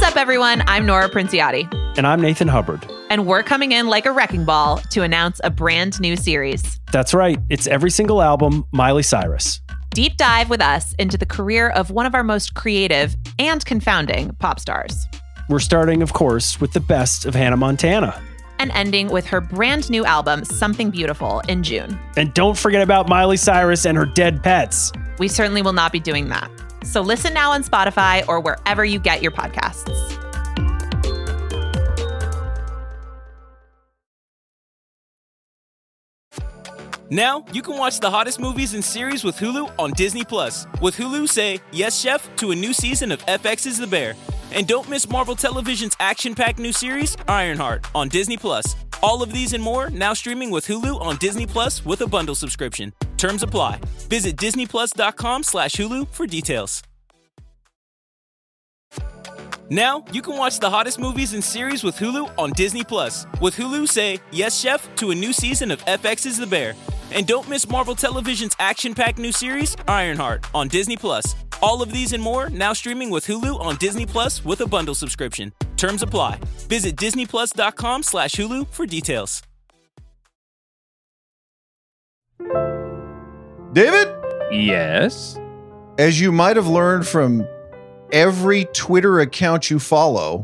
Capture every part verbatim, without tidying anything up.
up, everyone? I'm Nora Princiotti. And I'm Nathan Hubbard. And we're coming in like a wrecking ball to announce a brand new series. That's right. It's every single album, Miley Cyrus. Deep dive with us into the career of one of our most creative and confounding pop stars. We're starting, of course, with the best of Hannah Montana. And ending with her brand new album, Something Beautiful, in June. And don't forget about Miley Cyrus and her dead pets. We certainly will not be doing that. So listen now on Spotify or wherever you get your podcasts. Now, you can watch the hottest movies and series with Hulu on Disney Plus. With Hulu, say yes, chef, to a new season of F X's The Bear. And don't miss Marvel Television's action-packed new series, Ironheart, on Disney Plus. All of these and more now streaming with Hulu on Disney Plus with a bundle subscription. Terms apply. Visit disneyplus.com slash Hulu for details. Now, you can watch the hottest movies and series with Hulu on Disney Plus. With Hulu, say yes, chef, to a new season of F X's The Bear. And don't miss Marvel Television's action-packed new series, Ironheart, on Disney Plus. All of these and more now streaming with Hulu on Disney Plus with a bundle subscription. Terms apply. Visit disneyplus.com slash Hulu for details. David? Yes? As you might have learned from every Twitter account you follow,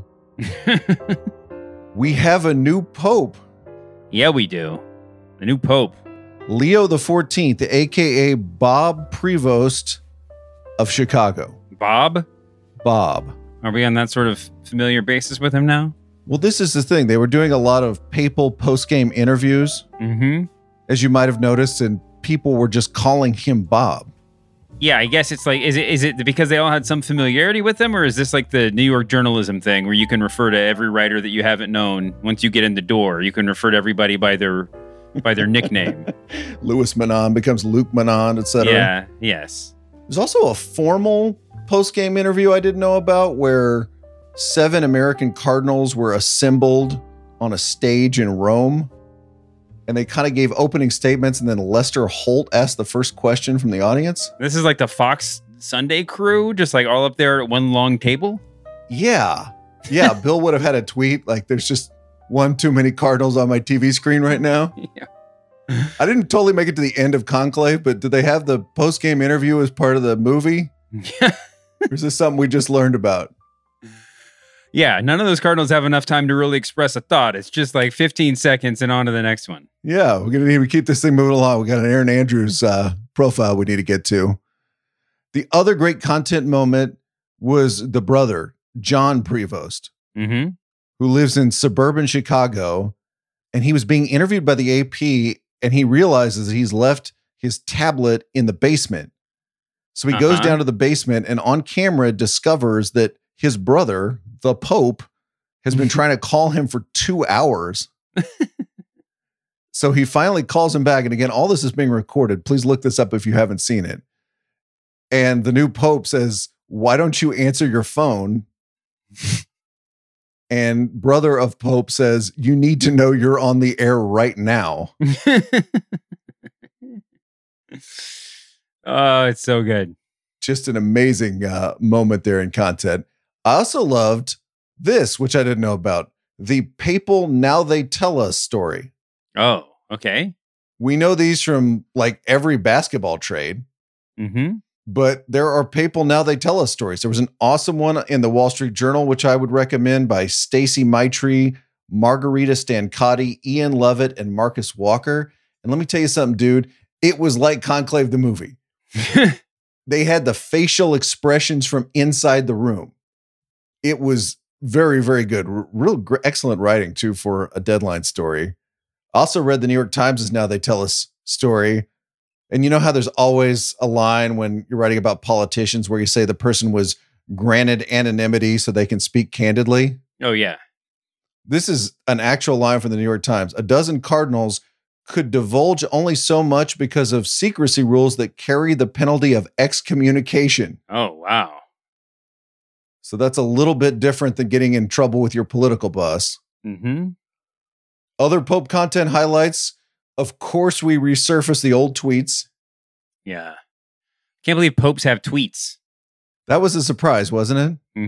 we have a new pope. Yeah, we do. The new pope. Leo the fourteenth, a k a. Bob Prevost of Chicago. Bob? Bob. Are we on that sort of familiar basis with him now? Well, this is the thing. They were doing a lot of papal post-game interviews, mm-hmm. as you might have noticed, and people were just calling him Bob. Yeah, I guess it's like, is it is it because they all had some familiarity with him, or is this like the New York journalism thing where you can refer to every writer that you haven't known once you get in the door? You can refer to everybody by their by their nickname. Louis Manon becomes Luke Manon, et cetera. Yeah, yes. There's also a formal post-game interview I didn't know about where seven American Cardinals were assembled on a stage in Rome. And they kind of gave opening statements, and then Lester Holt asked the first question from the audience. This is like the Fox Sunday crew, just like all up there at one long table? Yeah. Yeah, Bill would have had a tweet like, there's just one too many Cardinals on my T V screen right now. Yeah. I didn't totally make it to the end of Conclave, but did they have the post-game interview as part of the movie? Yeah. Or is this something we just learned about? Yeah, none of those Cardinals have enough time to really express a thought. It's just like fifteen seconds and on to the next one. Yeah, we're going to need to keep this thing moving along. We got an Aaron Andrews uh, profile we need to get to. The other great content moment was the brother, John Prevost, mm-hmm. who lives in suburban Chicago. And he was being interviewed by the A P, and he realizes that he's left his tablet in the basement. So he uh-huh. goes down to the basement and on camera discovers that his brother, the Pope, has been trying to call him for two hours. So he finally calls him back. And again, all this is being recorded. Please look this up if you haven't seen it. And the new Pope says, "Why don't you answer your phone?" And brother of Pope says, "You need to know you're on the air right now." Oh, it's so good. Just an amazing uh, moment there in content. I also loved this, which I didn't know about, the papal Now They Tell Us story. Oh, okay. We know these from like every basketball trade, mm-hmm. but there are papal Now They Tell Us stories. There was an awesome one in the Wall Street Journal, which I would recommend, by Stacey Maitre, Margarita Stancotti, Ian Lovett, and Marcus Walker. And let me tell you something, dude. It was like Conclave the movie. They had the facial expressions from inside the room. It was very, very good. R- real gr- excellent writing, too, for a Deadline story. Also read the New York Times' Now They Tell Us story. And you know how there's always a line when you're writing about politicians where you say the person was granted anonymity so they can speak candidly? Oh, yeah. This is an actual line from the New York Times. A dozen Cardinals could divulge only so much because of secrecy rules that carry the penalty of excommunication. Oh, wow. So that's a little bit different than getting in trouble with your political boss. Mm-hmm. Other Pope content highlights. Of course, we resurface the old tweets. Yeah. Can't believe popes have tweets. That was a surprise, wasn't it? Mm-hmm.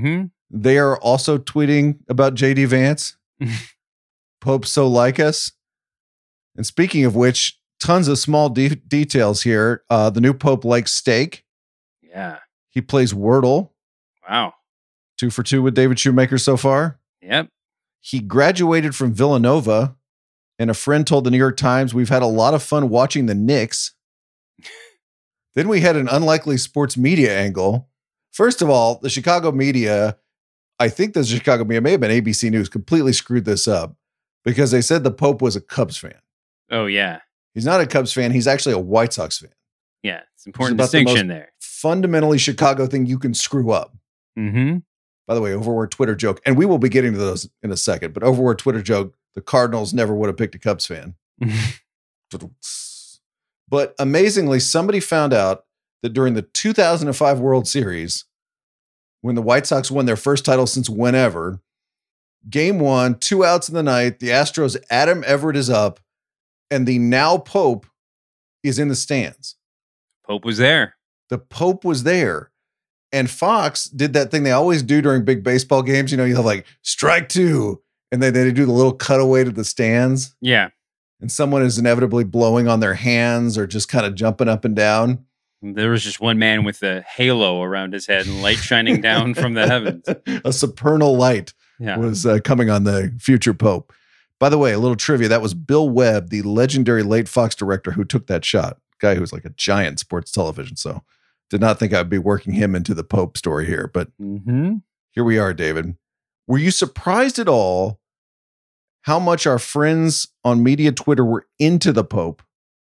They are also tweeting about J D Vance. Pope so like us. And speaking of which, tons of small de- details here. Uh, the new Pope likes steak. Yeah. He plays Wordle. Wow. Two for two with David Shoemaker so far. Yep. He graduated from Villanova, and a friend told the New York Times, we've had a lot of fun watching the Knicks. Then we had an unlikely sports media angle. First of all, the Chicago media, I think the Chicago media, may have been A B C News, completely screwed this up because they said the Pope was a Cubs fan. Oh, yeah. He's not a Cubs fan. He's actually a White Sox fan. Yeah. It's an important It's about the distinction most there. Fundamentally Chicago thing you can screw up. Mm-hmm. By the way, Overword Twitter joke, and we will be getting to those in a second, but Overword Twitter joke, the Cardinals never would have picked a Cubs fan. But amazingly, somebody found out that during the two thousand five World Series, when the White Sox won their first title since whenever, game one, two outs in the ninth, the Astros' Adam Everett is up, and the now Pope is in the stands. Pope was there. The Pope was there. And Fox did that thing they always do during big baseball games. You know, you have like strike two, and then they do the little cutaway to the stands. Yeah. And someone is inevitably blowing on their hands or just kind of jumping up and down. There was just one man with a halo around his head and light shining down from the heavens. A supernal light Yeah. was uh, coming on the future Pope. By the way, a little trivia. That was Bill Webb, the legendary late Fox director who took that shot. Guy who was like a giant sports television. So did not think I'd be working him into the Pope story here. But Mm-hmm. here we are, David. Were you surprised at all how much our friends on media Twitter were into the Pope,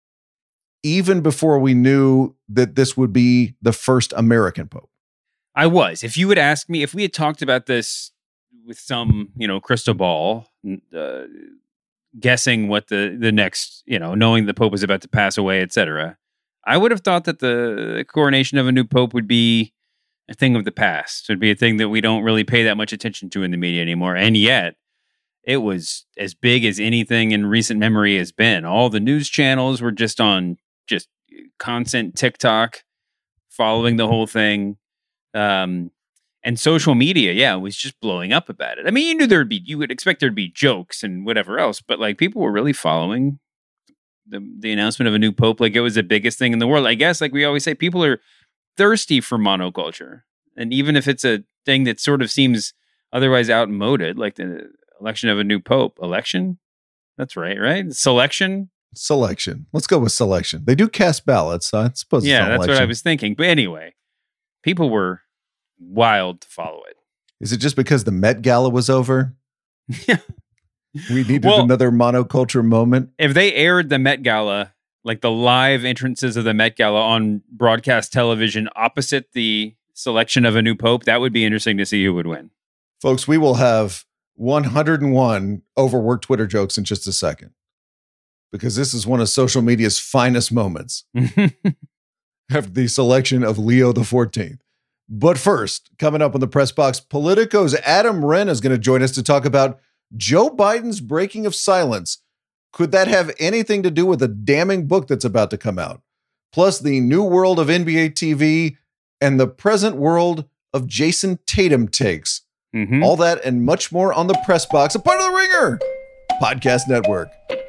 even before we knew that this would be the first American Pope? I was. If you would ask me, if we had talked about this with some, you know, crystal ball, uh, guessing what the, the next, you know, knowing the Pope was about to pass away, et cetera, I would have thought that the coronation of a new Pope would be a thing of the past. It would be a thing that we don't really pay that much attention to in the media anymore. And yet, it was as big as anything in recent memory has been. All the news channels were just on just constant TikTok, following the whole thing. Um, and social media, yeah, was just blowing up about it. I mean, you knew there'd be, you would expect there'd be jokes and whatever else, but like people were really following the, the announcement of a new Pope. Like it was the biggest thing in the world. I guess, like we always say, people are thirsty for monoculture. And even if it's a thing that sort of seems otherwise outmoded, like the election of a new Pope, election? That's right, right? Selection? Selection. Let's go with selection. They do cast ballots. So I suppose. Yeah, it's that's election. what I was thinking. But anyway, people were wild to follow it. Is it just because the Met Gala was over? Yeah. We needed Well, another monoculture moment. If they aired the Met Gala, like the live entrances of the Met Gala on broadcast television opposite the selection of a new Pope, that would be interesting to see who would win. Folks, we will have one hundred one overworked Twitter jokes in just a second, because this is one of social media's finest moments after the selection of Leo the fourteenth. But first, coming up on the Press Box, Politico's Adam Wren is going to join us to talk about Joe Biden's breaking of silence. Could that have anything to do with a damning book that's about to come out? Plus the new world of N B A T V and the present world of Jason Tatum takes. Mm-hmm. All that and much more on the Press Box, a part of the Ringer Podcast Network.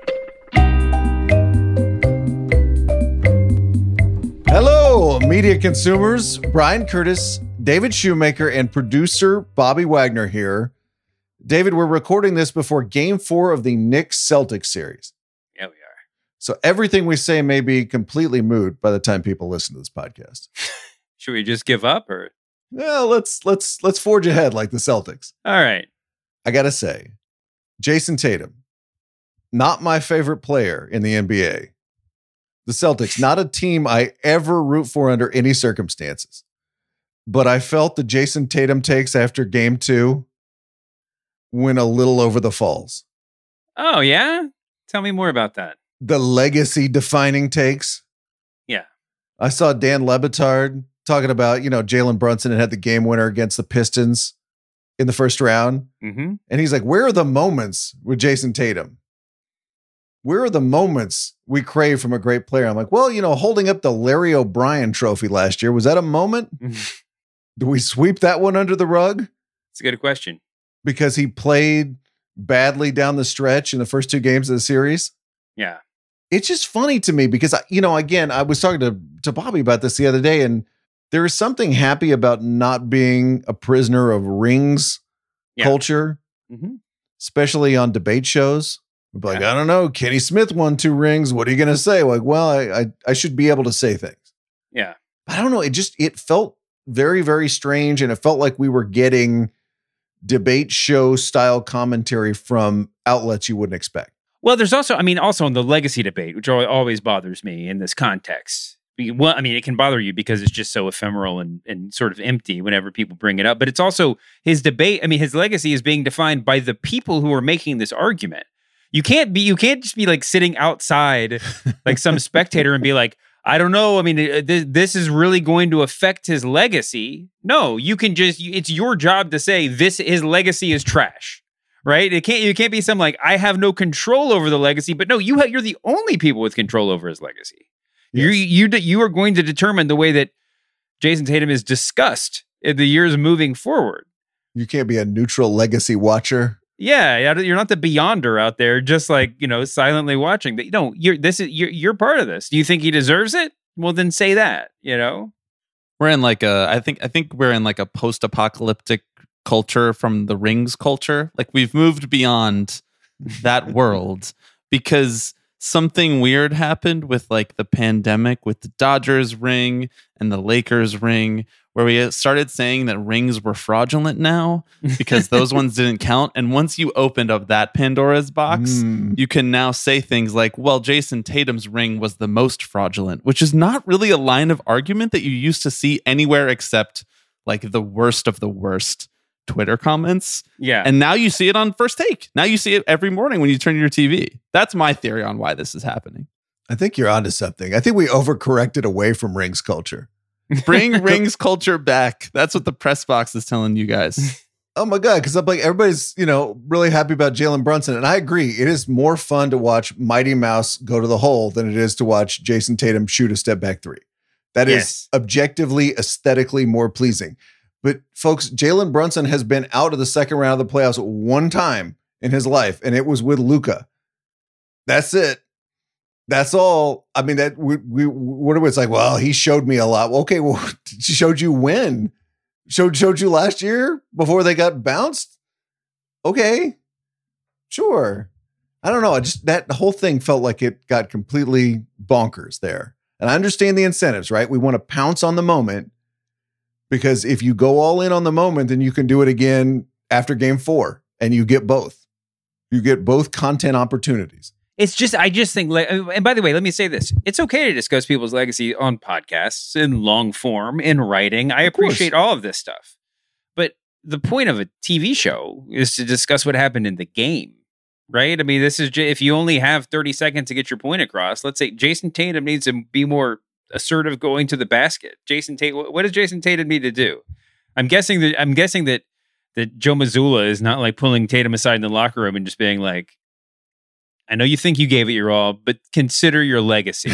Hello, media consumers. Brian Curtis, David Shoemaker, and producer Bobby Wagner here. David, we're recording this before Game Four of the Knicks Celtics series. Yeah, we are. So everything we say may be completely moot by the time people listen to this podcast. Should we just give up or? Well, let's let's let's forge ahead like the Celtics. All right. I gotta say, Jason Tatum, not my favorite player in the N B A. The Celtics, not a team I ever root for under any circumstances. But I felt the Jason Tatum takes after game two went a little over the falls. Oh, yeah? Tell me more about that. The legacy defining takes. Yeah. I saw Dan Le Batard talking about, you know, Jalen Brunson had the game winner against the Pistons in the first round. Mm-hmm. And he's like, where are the moments with Jason Tatum? Where are the moments we crave from a great player? I'm like, well, you know, holding up the Larry O'Brien trophy last year, was that a moment? Do we sweep that one under the rug? It's a good question. Because he played badly down the stretch in the first two games of the series. Yeah. It's just funny to me because, you know, again, I was talking to, to Bobby about this the other day, and there is something happy about not being a prisoner of rings Yeah. culture, Mm-hmm. especially on debate shows. Like, Yeah. I don't know, Kenny Smith won two rings. What are you going to say? Like, well, I, I I should be able to say things. Yeah. I don't know. It just, it felt very, very strange. And it felt like we were getting debate show style commentary from outlets you wouldn't expect. Well, there's also, I mean, also in the legacy debate, which al- always bothers me in this context. Be- Well, I mean, it can bother you because it's just so ephemeral and, and sort of empty whenever people bring it up. But it's also his debate. I mean, his legacy is being defined by the people who are making this argument. You can't be, you can't just be like sitting outside like some spectator and be like, I don't know. I mean, uh, th- this is really going to affect his legacy. No, you can just, you- it's your job to say this, his legacy is trash, right? It can't, you can't be some like, I have no control over the legacy, but no, you have, you're the only people with control over his legacy. You, Yes. you, d- you are going to determine the way that Jason Tatum is discussed in the years moving forward. You can't be a neutral legacy watcher. Yeah, yeah, you're not the beyonder out there, just like, you know, silently watching. But no, you're this is you're you're part of this. Do you think he deserves it? Well, then say that. You know, We're in like a I think I think we're in like a post-apocalyptic culture from the Rings culture. Like we've moved beyond that world because something weird happened with like the pandemic with the Dodgers ring and the Lakers ring, where we started saying that rings were fraudulent now because those ones didn't count. And once you opened up that Pandora's box, Mm. you can now say things like, well, Jason Tatum's ring was the most fraudulent, which is not really a line of argument that you used to see anywhere except like the worst of the worst Twitter comments. yeah. And now you see it on First Take. Now you see it every morning when you turn your T V. That's my theory on why this is happening. I think you're onto something. I think we overcorrected away from rings culture. Bring rings culture back. That's what the press box is telling you guys. Oh my God. Cause I'm like, everybody's, you know, really happy about Jalen Brunson. And I agree. It is more fun to watch Mighty Mouse go to the hole than it is to watch Jason Tatum shoot a step back three. That is Yes. objectively, aesthetically more pleasing. But folks, Jalen Brunson has been out of the second round of the playoffs one time in his life, and it was with Luka. That's it. That's all. I mean, that we, we what it was like, well, he showed me a lot. Well, okay, well, she showed you when? Showed showed you last year before they got bounced? Okay. Sure. I don't know. I just that whole thing felt like it got completely bonkers there. And I understand the incentives, right? We want to pounce on the moment because if you go all in on the moment, then you can do it again after game four and you get both. You get both content opportunities. It's just, I just think, like, and by the way, let me say this. It's okay to discuss people's legacy on podcasts, in long form, in writing. I Of course. appreciate all of this stuff. But the point of a T V show is to discuss what happened in the game, right? I mean, this is, j- if you only have thirty seconds to get your point across, let's say Jason Tatum needs to be more assertive going to the basket. Jason Tatum, what does Jason Tatum need to do? I'm guessing that, I'm guessing that, that Joe Mazzulla is not like pulling Tatum aside in the locker room and just being like, I know you think you gave it your all, but consider your legacy.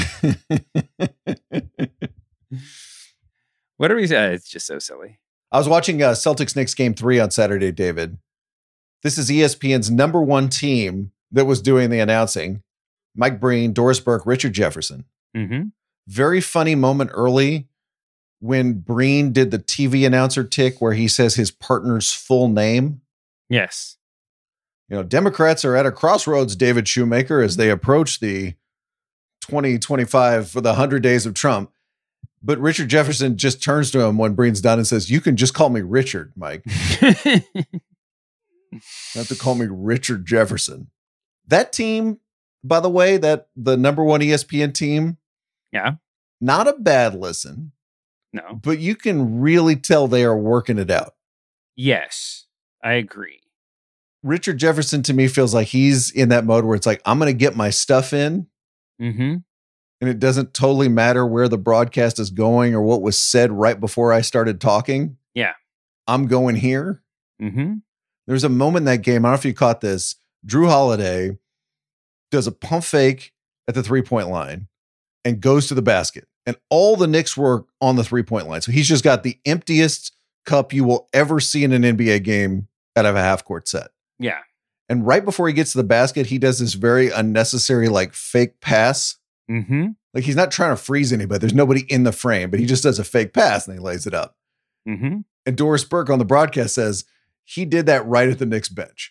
What are we saying? It's just so silly. I was watching uh, Celtics Knicks game three on Saturday, David. This is E S P N's number one team that was doing the announcing. Mike Breen, Doris Burke, Richard Jefferson. Mm-hmm. Very funny moment early when Breen did the T V announcer tick where he says his partner's full name. Yes. You know, Democrats are at a crossroads, David Shoemaker, as they approach the twenty twenty-five for the one hundred days of Trump. But Richard Jefferson just turns to him when Breen's done and says, you can just call me Richard, Mike. You have to call me Richard Jefferson. That team, by the way, that the number one E S P N team, Yeah. not a bad listen, No. but you can really tell they are working it out. Yes. I agree. Richard Jefferson to me feels like he's in that mode where it's like, I'm going to get my stuff in. Mm-hmm. And it doesn't totally matter where the broadcast is going or what was said right before I started talking. Yeah. I'm going here. Mm-hmm. There's a moment in that game. I don't know if you caught this. Drew Holiday does a pump fake at the three point line and goes to the basket. And all the Knicks were on the three point line. So he's just got the emptiest cup you will ever see in an N B A game out of a half court set. Yeah. And right before he gets to the basket, he does this very unnecessary, like fake pass. Mm-hmm. Like he's not trying to freeze anybody. There's nobody in the frame, but he just does a fake pass and he lays it up. Mm-hmm. And Doris Burke on the broadcast says he did that right at the Knicks bench.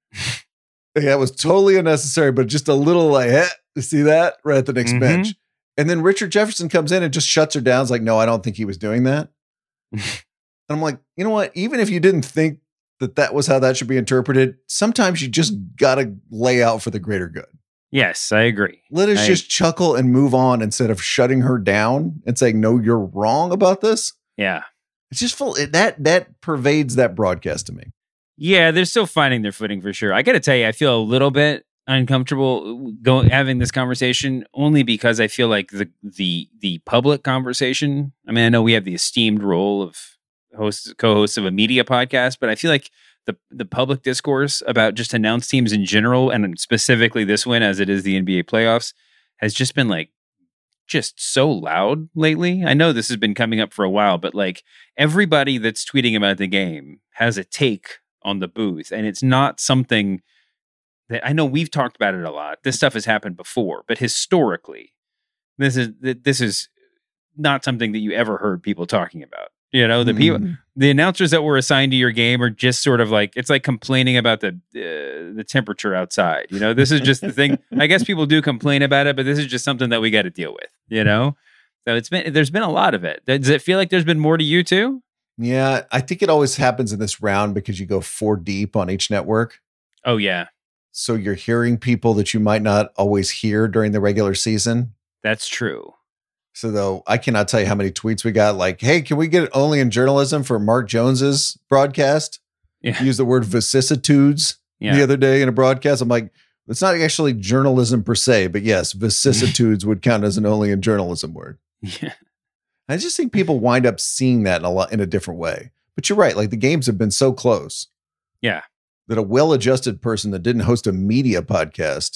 That was totally unnecessary, but just a little like, eh, you see that right at the Knicks Mm-hmm. bench. And then Richard Jefferson comes in and just shuts her down. It's like, no, I don't think he was doing that. And I'm like, you know what? Even if you didn't think that that was how that should be interpreted, sometimes you just got to lay out for the greater good. Yes, I agree. Let us I- just chuckle and move on instead of shutting her down and saying, no, you're wrong about this. Yeah. It's just full. It, that, that pervades that broadcast to me. Yeah, they're still finding their footing for sure. I got to tell you, I feel a little bit uncomfortable going having this conversation only because I feel like the the the public conversation. I mean, I know we have the esteemed role of hosts, co-hosts of a media podcast, but I feel like the the public discourse about just announced teams in general, and specifically this one, as it is the N B A playoffs, has just been like just so loud lately. I know this has been coming up for a while, but like everybody that's tweeting about the game has a take on the booth, and it's not something that I know we've talked about it a lot. This stuff has happened before, but historically, this is this is not something that you ever heard people talking about. You know, the people, the announcers that were assigned to your game are just sort of like, it's like complaining about the uh, the temperature outside. You know, this is just the thing. I guess people do complain about it, but this is just something that we got to deal with. You know, so it's been there's been a lot of it. Does it feel like there's been more to you too? Yeah, I think it always happens in this round because you go four deep on each network. Oh yeah, So you're hearing people that you might not always hear during the regular season. that's true. So though, I cannot tell you how many tweets we got like, hey, can we get it only in journalism for Mark Jones's broadcast? Yeah. Use the word vicissitudes Yeah. the other day in a broadcast. I'm like, it's not actually journalism per se, but yes, vicissitudes would count as an only in journalism word. Yeah. I just think people wind up seeing that in a lot in a different way. But you're right, like the games have been so close. Yeah. That a well-adjusted person that didn't host a media podcast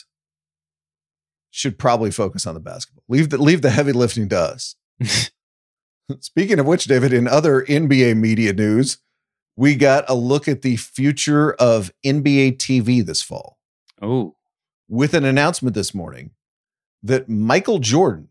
should probably focus on the basketball. Leave the leave the heavy lifting to us. Speaking of which, David, in other N B A media news, we got a look at the future of N B A T V this fall Oh. with an announcement this morning that Michael Jordan,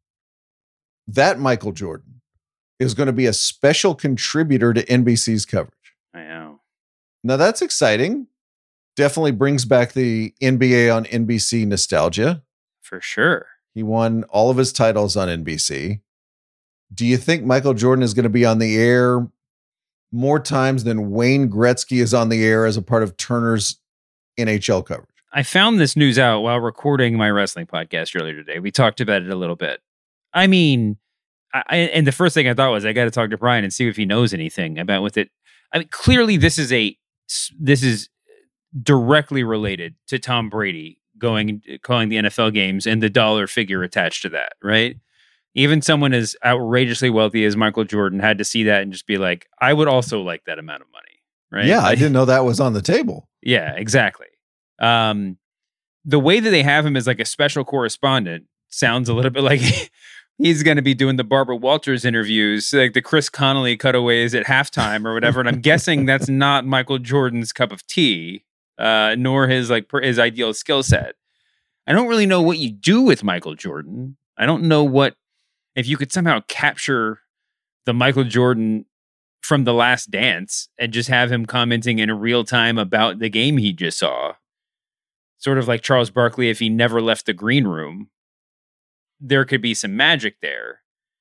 that Michael Jordan, is going to be a special contributor to N B C's coverage. I know. Now that's exciting. Definitely brings back the N B A on N B C nostalgia. For sure. He won all of his titles on N B C. Do you think Michael Jordan is going to be on the air more times than Wayne Gretzky is on the air as a part of Turner's N H L coverage? I found this news out while recording my wrestling podcast earlier today. We talked about it a little bit. I mean, I, and the first thing I thought was I got to talk to Brian and see if he knows anything about with it. I mean, clearly this is a this is directly related to Tom Brady going calling the N F L games and the dollar figure attached to that, right? Even someone as outrageously wealthy as Michael Jordan had to see that and just be like, I would also like that amount of money, right? Yeah, I Like- didn't know that was on the table. Yeah, exactly. Um, the way that they have him as like a special correspondent sounds a little bit like he's going to be doing the Barbara Walters interviews, like the Chris Connolly cutaways at halftime or whatever. And I'm guessing that's not Michael Jordan's cup of tea, uh, nor his like per, his ideal skill set. I don't really know what you do with Michael Jordan. I don't know what if you could somehow capture the Michael Jordan from The Last Dance and just have him commenting in real time about the game he just saw. Sort of like Charles Barkley if he never left the green room. There could be some magic there.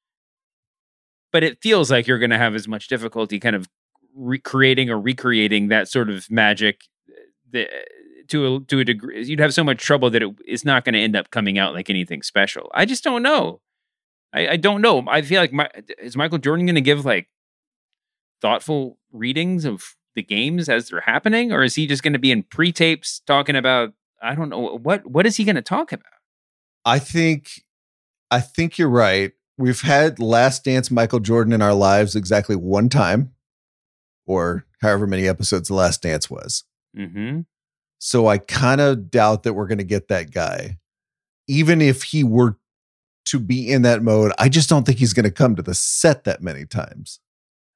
But it feels like you're going to have as much difficulty kind of recreating or recreating that sort of magic that, to a, to a degree. You'd have so much trouble that it, it's not going to end up coming out like anything special. I just don't know. I, I don't know. I feel like my, is Michael Jordan going to give like thoughtful readings of the games as they're happening, or is he just going to be in pre-tapes talking about, I don't know, what what is he going to talk about? I think I think you're right. We've had Last Dance Michael Jordan in our lives exactly one time, or however many episodes The Last Dance was. Mm-hmm. So I kind of doubt that we're going to get that guy. Even if he were to be in that mode, I just don't think he's going to come to the set that many times.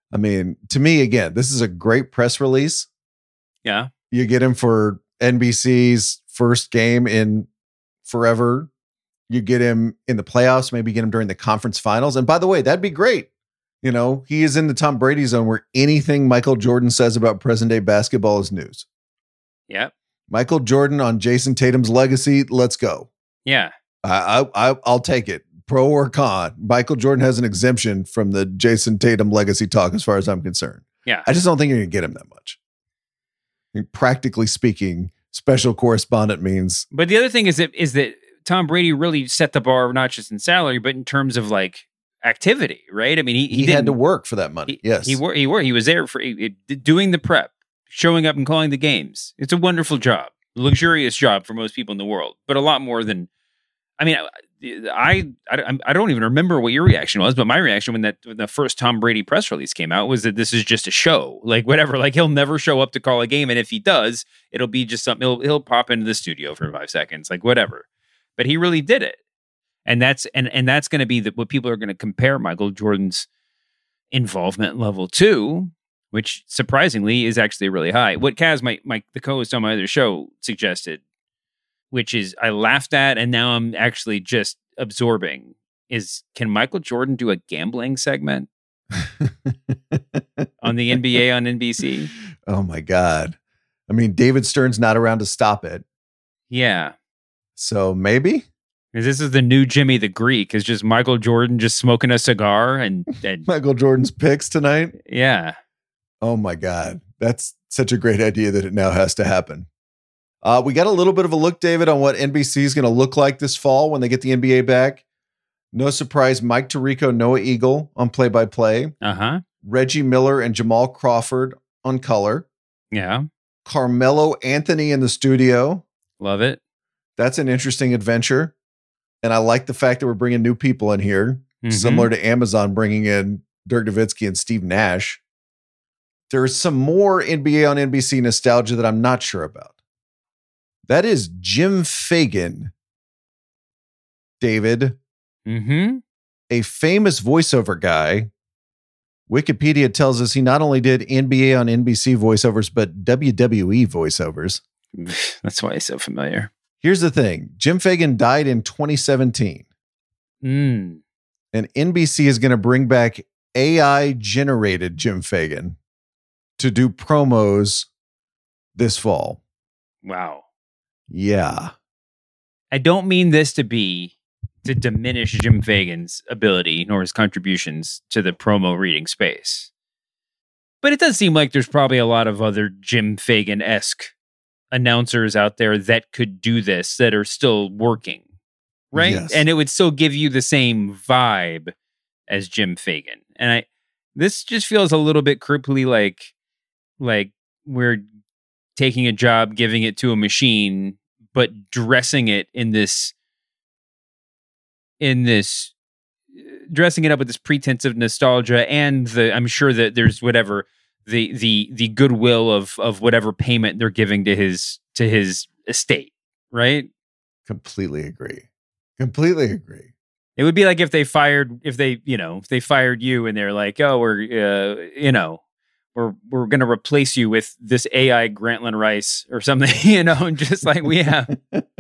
I mean, to me, again, this is a great press release. Yeah. You get him for N B C's first game in forever. You get him in the playoffs, maybe get him during the conference finals. And by the way, that'd be great. You know, he is in the Tom Brady zone where anything Michael Jordan says about present day basketball is news. Yep. Michael Jordan on Jason Tatum's legacy. Let's go. Yeah. I, I, I'll take it. Pro or con. Michael Jordan has an exemption from the Jason Tatum legacy talk as far as I'm concerned. Yeah. I just don't think you're going to get him that much. I mean, practically speaking, special correspondent means. But the other thing is that is that Tom Brady really set the bar not just in salary, but in terms of like activity, right? I mean, he He, he, had to didn't- work for that money. He, yes. he wor- he wor- he was there for he, he- doing the prep, showing up and calling the games. It's a wonderful job, luxurious job for most people in the world, but a lot more than. I mean, I, I I don't even remember what your reaction was, but my reaction when that when the first Tom Brady press release came out was that this is just a show, like whatever. Like he'll never show up to call a game, and if he does, it'll be just something. He'll he'll pop into the studio for five seconds, like whatever. But he really did it, and that's and and that's going to be the, what people are going to compare Michael Jordan's involvement level to, which surprisingly is actually really high. What Kaz, my my the co-host on my other show, suggested, which is I laughed at, and now I'm actually just absorbing, is can Michael Jordan do a gambling segment on the N B A on N B C? Oh my God. I mean, David Stern's not around to stop it. Yeah. So maybe. Because this is the new Jimmy the Greek, is just Michael Jordan just smoking a cigar and, and Michael Jordan's picks tonight. yeah. Oh my God. That's such a great idea that it now has to happen. Uh, we got a little bit of a look, David, on what N B C is going to look like this fall when they get the N B A back. No surprise, Mike Tirico, Noah Eagle on play-by-play. Uh-huh. Reggie Miller and Jamal Crawford on color. Yeah. Carmelo Anthony in the studio. Love it. That's an interesting adventure. And I like the fact that we're bringing new people in here, Mhm. similar to Amazon bringing in Dirk Nowitzki and Steve Nash. There's some more N B A on N B C nostalgia that I'm not sure about. That is Jim Fagan, David, Mm-hmm. a famous voiceover guy. Wikipedia tells us he not only did N B A on N B C voiceovers, but W W E voiceovers. That's why he's so familiar. Here's the thing. Jim Fagan died in twenty seventeen, Mm. and N B C is going to bring back A I-generated Jim Fagan to do promos this fall. Wow. Yeah. I don't mean this to be to diminish Jim Fagan's ability nor his contributions to the promo reading space. But it does seem like there's probably a lot of other Jim Fagan-esque announcers out there that could do this that are still working, right? Yes. And it would still give you the same vibe as Jim Fagan. And I this just feels a little bit creepily like like we're taking a job, giving it to a machine, but dressing it in this in this dressing it up with this pretense of nostalgia, and the I'm sure that there's whatever the the the goodwill of of whatever payment they're giving to his to his estate, right? Completely agree. Completely agree. It would be like if they fired if they you know if they fired you and they're like, oh, we're uh, you know we're we're gonna replace you with this A I Grantland Rice or something, you know, and just like we have.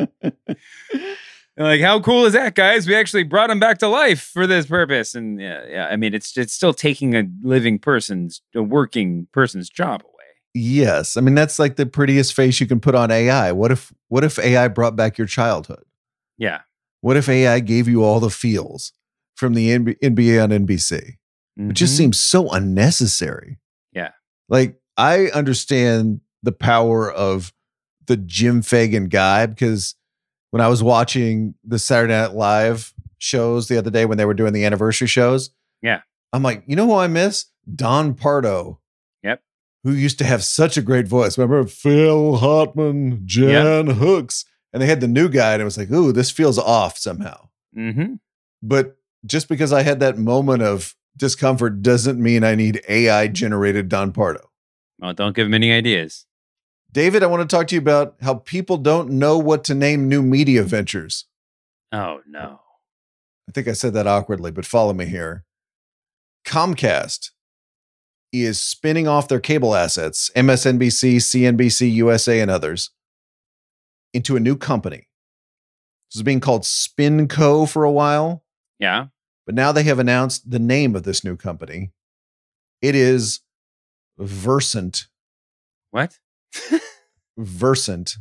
Like, how cool is that, guys? We actually brought him back to life for this purpose. And yeah, yeah, I mean, it's it's still taking a living person's, a working person's job away. Yes. I mean, that's like the prettiest face you can put on A I. What if what if A I brought back your childhood? Yeah. What if A I gave you all the feels from the N B A on N B C? It just Mhm. seems so unnecessary. Yeah. Like, I understand the power of the Jim Fagan guy, because when I was watching the Saturday Night Live shows the other day when they were doing the anniversary shows, Yeah. I'm like, you know who I miss? Don Pardo. Yep. Who used to have such a great voice. Remember Phil Hartman, Jan Hooks, and they had the new guy, and it was like, ooh, this feels off somehow. Mm-hmm. But just because I had that moment of discomfort doesn't mean I need A I generated Don Pardo. Well, don't give him any ideas. David, I want to talk to you about how people don't know what to name new media ventures. Oh, no. I think I said that awkwardly, but follow me here. Comcast is spinning off their cable assets, M S N B C, C N B C, U S A, and others, into a new company. This is being called SpinCo for a while, Yeah. but now they have announced the name of this new company. It is Versant. What? Versant.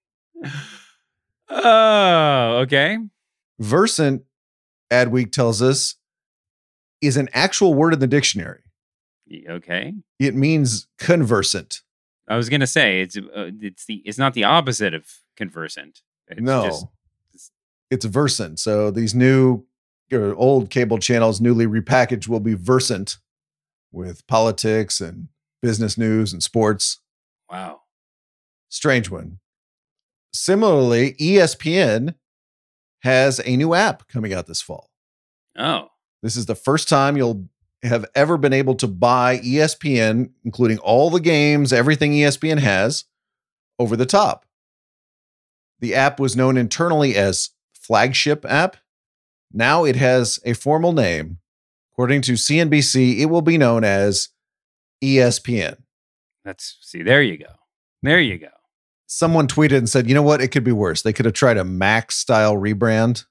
Oh, okay. Versant, Adweek tells us, is an actual word in the dictionary. Okay. It means conversant. I was gonna say it's uh, it's the it's not the opposite of conversant. It's No, just, it's, it's versant. So these new or old cable channels, newly repackaged, will be versant with politics and business news and sports. wow. Strange one. Similarly, E S P N has a new app coming out this fall. Oh, This is the first time you'll have ever been able to buy E S P N, including all the games, everything E S P N has, over the top. The app was known internally as Flagship App. Now it has a formal name. According to C N B C, it will be known as E S P N. that's see. There you go. There you go. Someone tweeted and said, you know what? It could be worse. They could have tried a Max style rebrand.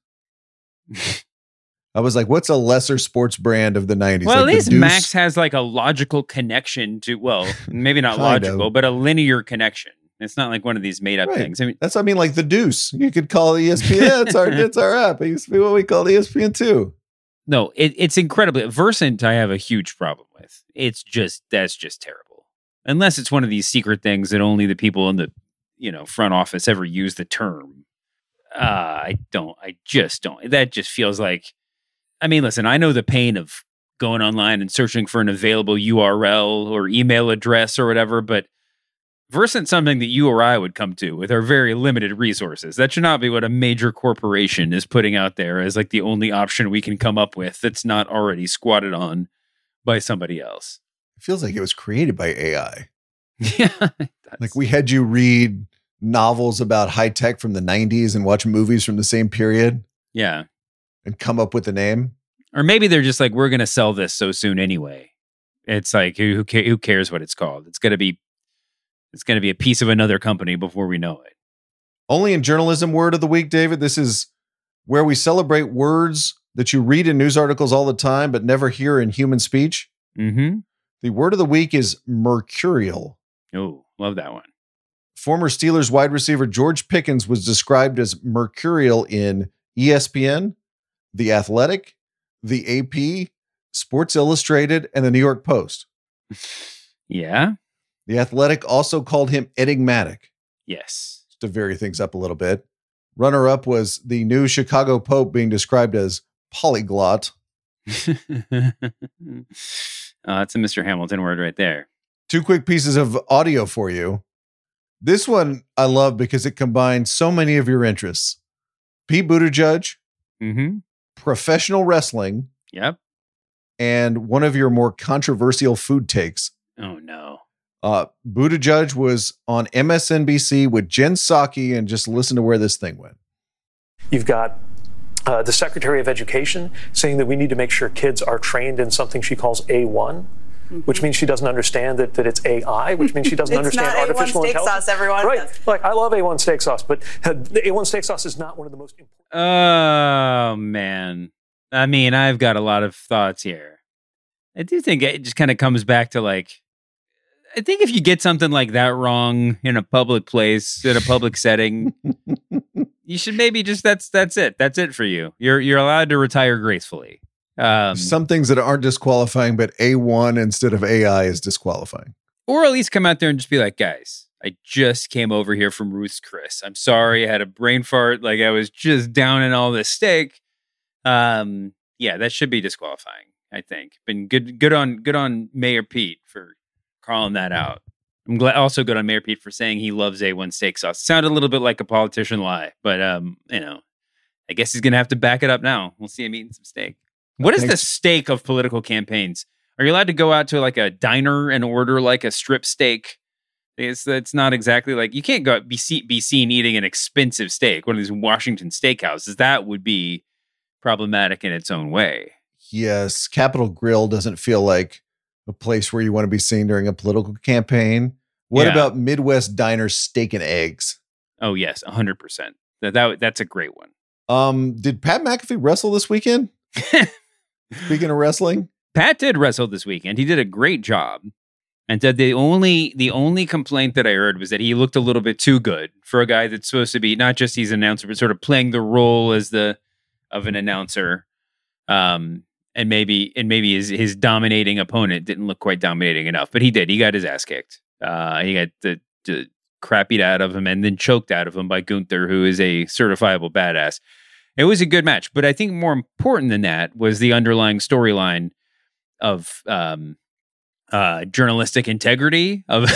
I was like, what's a lesser sports brand of the nineties? Well, like at least the Deuce? Max has like a logical connection to, well, maybe not Kind logical, of. but a linear connection. It's not like one of these made up Right. things. I mean, That's, I mean, like the Deuce. You could call E S P N. It's our, it's our app. It used to be what we called E S P N two. no, it, it's incredibly Versant. I have a huge problem with. It's just that's just terrible. Unless it's one of these secret things that only the people in the you know front office ever use the term. Uh, I don't. I just don't. That just feels like. I mean, listen. I know the pain of going online and searching for an available U R L or email address or whatever, but Versant's something that you or I would come to with our very limited resources. That should not be what a major corporation is putting out there as like the only option we can come up with that's not already squatted on by somebody else. It feels like it was created by A I. Yeah. Like we had you read novels about high tech from the nineties and watch movies from the same period Yeah. and come up with the name. Or maybe they're just like, we're going to sell this so soon anyway. It's like, who, who, ca- who cares what it's called? It's going to be, it's going to be a piece of another company before we know it. Only in Journalism Word of the Week, David. This is where we celebrate words that you read in news articles all the time, but never hear in human speech. Mm-hmm. The word of the week is mercurial. Oh, love that one. Former Steelers wide receiver George Pickens was described as mercurial in E S P N, The Athletic, The A P, Sports Illustrated, and the New York Post. Yeah. The Athletic also called him enigmatic, Yes. just to vary things up a little bit. Runner up was the new Chicago Pope being described as polyglot. uh, that's a Mister Hamilton word right there. Two quick pieces of audio for you. This one I love because it combines so many of your interests. Pete Buttigieg, Mm-hmm. professional wrestling, Yep. and one of your more controversial food takes. Oh, no. Uh, Buttigieg was on M S N B C with Jen Psaki, and just listen to where this thing went. You've got uh, the Secretary of Education saying that we need to make sure kids are trained in something she calls A one, mm-hmm. which means she doesn't understand that, that it's A I, which means she doesn't it's understand not artificial A one steak intelligence. sauce, everyone. Right. Like, I love A one steak sauce, but uh, the A one steak sauce is not one of the most important. Oh, man. I mean, I've got a lot of thoughts here. I do think it just kind of comes back to like, I think if you get something like that wrong in a public place, in a public setting, you should maybe just, that's, that's it. That's it for you. You're, you're allowed to retire gracefully. Um, Some things that aren't disqualifying, but A one instead of A I is disqualifying. or at least come out there and just be like, guys, I just came over here from Ruth's Chris. I'm sorry. I had a brain fart. Like I was just down in all this steak. Um, yeah, that should be disqualifying, I think. Been good, good on, good on Mayor Pete for calling that out. I'm glad, also good on Mayor Pete for saying he loves A one steak sauce. Sounded a little bit like a politician lie, but um, you know, I guess he's gonna have to back it up now. We'll see him eating some steak. What is the stake of political campaigns? Are you allowed to go out to like a diner and order like a strip steak? It's it's not exactly like you can't go be see, be seen eating an expensive steak, one of these Washington steakhouses. That would be problematic in its own way. Yes, Capitol Grill doesn't feel like a place where you want to be seen during a political campaign. What Yeah. about Midwest Diner Steak and Eggs? Oh yes, a hundred percent. That that that's a great one. Um, did Pat McAfee wrestle this weekend? Speaking of wrestling, Pat did wrestle this weekend. He did a great job. And said the only the only complaint that I heard was that he looked a little bit too good for a guy that's supposed to be not just he's an announcer, but sort of playing the role as the of an announcer. Um, and maybe and maybe his his dominating opponent didn't look quite dominating enough, but he did. He got his ass kicked. Uh, he got the, the crappied out of him and then choked out of him by Gunther, who is a certifiable badass. It was a good match, but I think more important than that was the underlying storyline of um. Uh, journalistic integrity of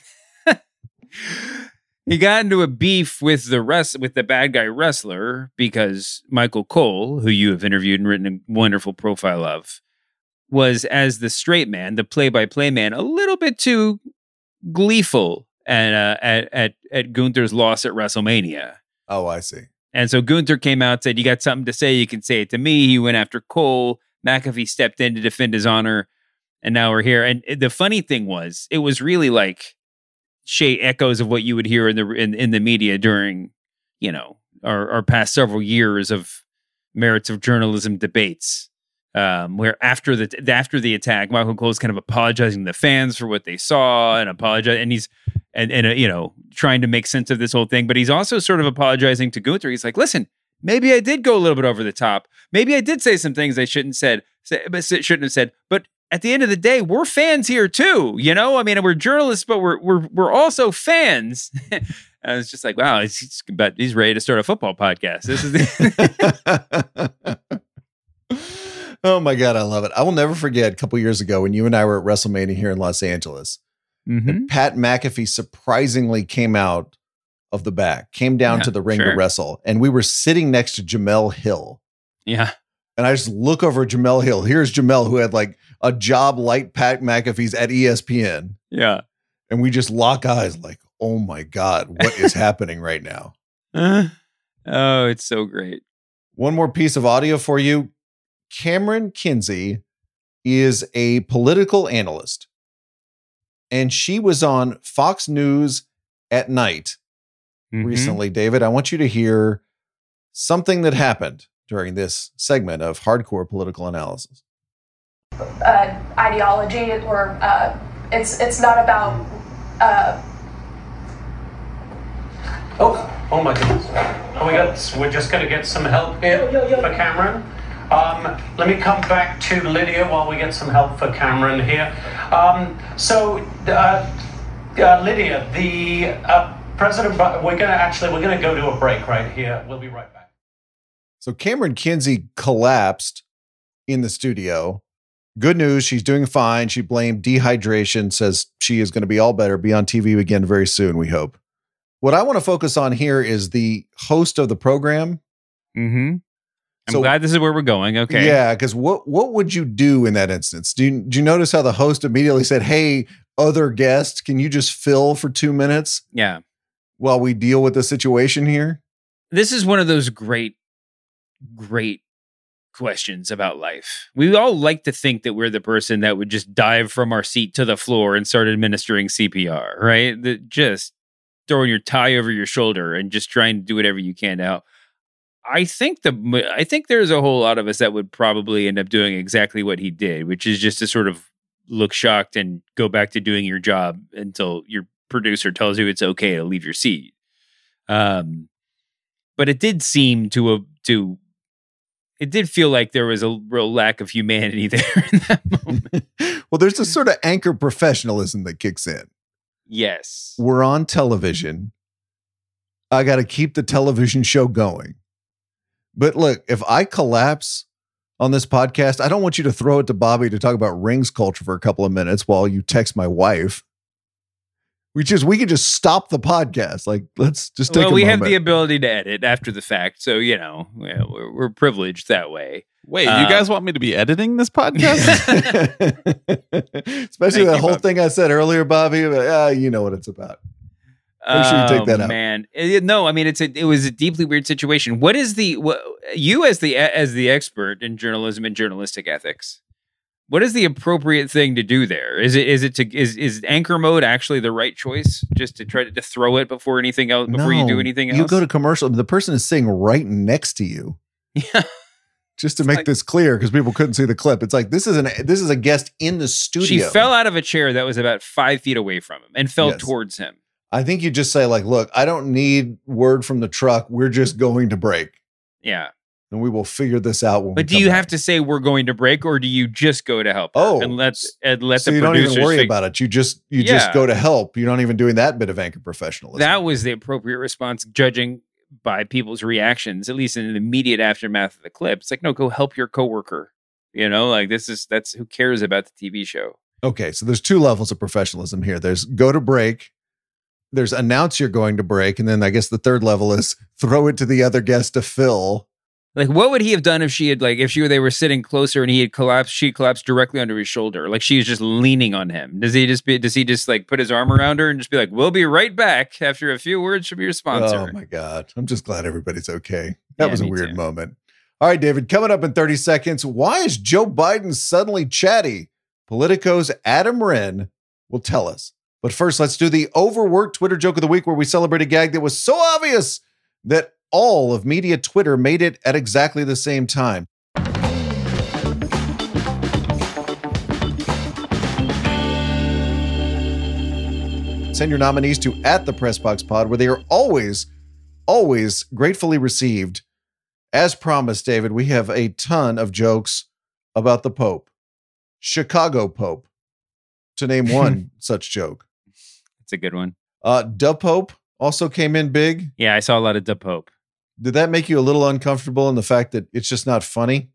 he got into a beef with the rest with the bad guy wrestler because Michael Cole, who you have interviewed and written a wonderful profile of, was as the straight man, the play-by-play man, a little bit too gleeful at uh, at at at Gunther's loss at WrestleMania. oh, I see. And so Gunther came out and said, "You got something to say? You can say it to me." He went after Cole. McAfee stepped in to defend his honor. And now we're here. And the funny thing was, it was really like shade echoes of what you would hear in the in, in the media during, you know, our, our past several years of merits of journalism debates, um, where after the after the attack, Michael Cole's kind of apologizing to the fans for what they saw and apologize, and he's and and uh, you know, trying to make sense of this whole thing. But he's also sort of apologizing to Gunther. He's like, listen, maybe I did go a little bit over the top. Maybe I did say some things I shouldn't said, say, but shouldn't have said. But at the end of the day, we're fans here too. You know, I mean, we're journalists, but we're we're we're also fans. And I was just like, wow, he's, he's about he's ready to start a football podcast. This is the Oh my God, I love it. I will never forget a couple years ago when you and I were at WrestleMania here in Los Angeles. Mhm. And Pat McAfee surprisingly came out of the back, came down Yeah, to the ring sure. to wrestle, and we were sitting next to Jamel Hill. Yeah. And I just look over at Jamel Hill. Here's Jamel, who had like a job like Pat McAfee's at E S P N. Yeah. And we just lock eyes like, oh my God, what is happening right now? Uh, oh, it's so great. One more piece of audio for you. Cameron Kinsey is a political analyst, and she was on Fox News at night Mhm. recently. David, I want you to hear something that happened during this segment of hardcore political analysis. uh, ideology, or uh, it's it's not about. Uh, Oh, oh my goodness. Oh, we got, we're just going to get some help here for Cameron. Um, let me come back to Lydia while we get some help for Cameron here. Um, so, uh, uh, Lydia, the uh, President, Bu- we're going to actually, we're going to go to a break right here. We'll be right back. So Cameron Kinsey collapsed in the studio. Good news, she's doing fine. She blamed dehydration, says she is going to be all better, be on T V again very soon, we hope. What I want to focus on here is the host of the program. Mm-hmm. I'm So- glad this is where we're going. Okay. Yeah, because what what would you do in that instance? Do you, do you notice how the host immediately said, "Hey, other guest, can you just fill for two minutes Yeah. while we deal with the situation here?" This is one of those great, great questions about life. We all like to think that we're the person that would just dive from our seat to the floor and start administering C P R, right? That just throwing your tie over your shoulder and just trying to do whatever you can to help. I think the I think there's a whole lot of us that would probably end up doing exactly what he did, which is just to sort of look shocked and go back to doing your job until your producer tells you it's okay to leave your seat. Um, but it did seem to a to it did feel like there was a real lack of humanity there in that moment. Well, there's this sort of anchor professionalism that kicks in. Yes. We're on television. I got to keep the television show going. But look, if I collapse on this podcast, I don't want you to throw it to Bobby to talk about rings culture for a couple of minutes while you text my wife. We just we could just stop the podcast. Like, let's just take Well, a we moment. have the ability to edit after the fact, so you know yeah, we're, we're privileged that way. Wait, Uh, you guys want me to be editing this podcast? Especially Thank that you, whole Bobby. thing I said earlier, Bobby. But, uh, you know what it's about. Make sure you take that Oh, out. man. It- no, I mean it's a, it was a deeply weird situation. What is the what, you as the as the expert in journalism and journalistic ethics? What is the appropriate thing to do there? Is it is it to is is anchor mode actually the right choice? Just to try to, to throw it before anything else before No, you do anything else? You go to commercial. The person is sitting right next to you. Yeah. Just to make like- this clear, because people couldn't see the clip. It's like this is an this is a guest in the studio. She fell out of a chair that was about five feet away from him and fell Yes. towards him. I think you just say like, look, I don't need word from the truck. We're just going to break. Yeah. And we will figure this out when we But do come you back. have to say we're going to break, or do you just go to help her Oh, and let and let so the you don't producers even worry fig- about it. You just you Yeah. just go to help. You're not even doing that bit of anchor professionalism. That was the appropriate response, judging by people's reactions, at least in the immediate aftermath of the clip. It's like, no, go help your coworker. You know, like this is that's who cares about the T V show. Okay, so there's two levels of professionalism here. There's go to break. There's announce you're going to break, and then I guess the third level is throw it to the other guest to fill. Like, what would he have done if she had, like, if she they were sitting closer and he had collapsed, she collapsed directly under his shoulder, like she was just leaning on him? Does he just be? Does he just like put his arm around her and just be like, "We'll be right back after a few words from your sponsor"? Oh my God. I'm just glad everybody's okay. That Yeah, was a me weird too. moment. All right, David, coming up in thirty seconds. Why is Joe Biden suddenly chatty? Politico's Adam Wren will tell us. But first, let's do the overworked Twitter joke of the week, where we celebrate a gag that was so obvious that all of media Twitter made it at exactly the same time. Send your nominees to at the Pressbox Pod, where they are always, always gratefully received. As promised, David, we have a ton of jokes about the Pope. Chicago Pope, to name one such joke. It's a good one. Uh, Da Pope also came in big. Yeah, I saw a lot of Da Pope. Did that make you a little uncomfortable in the fact that it's just not funny?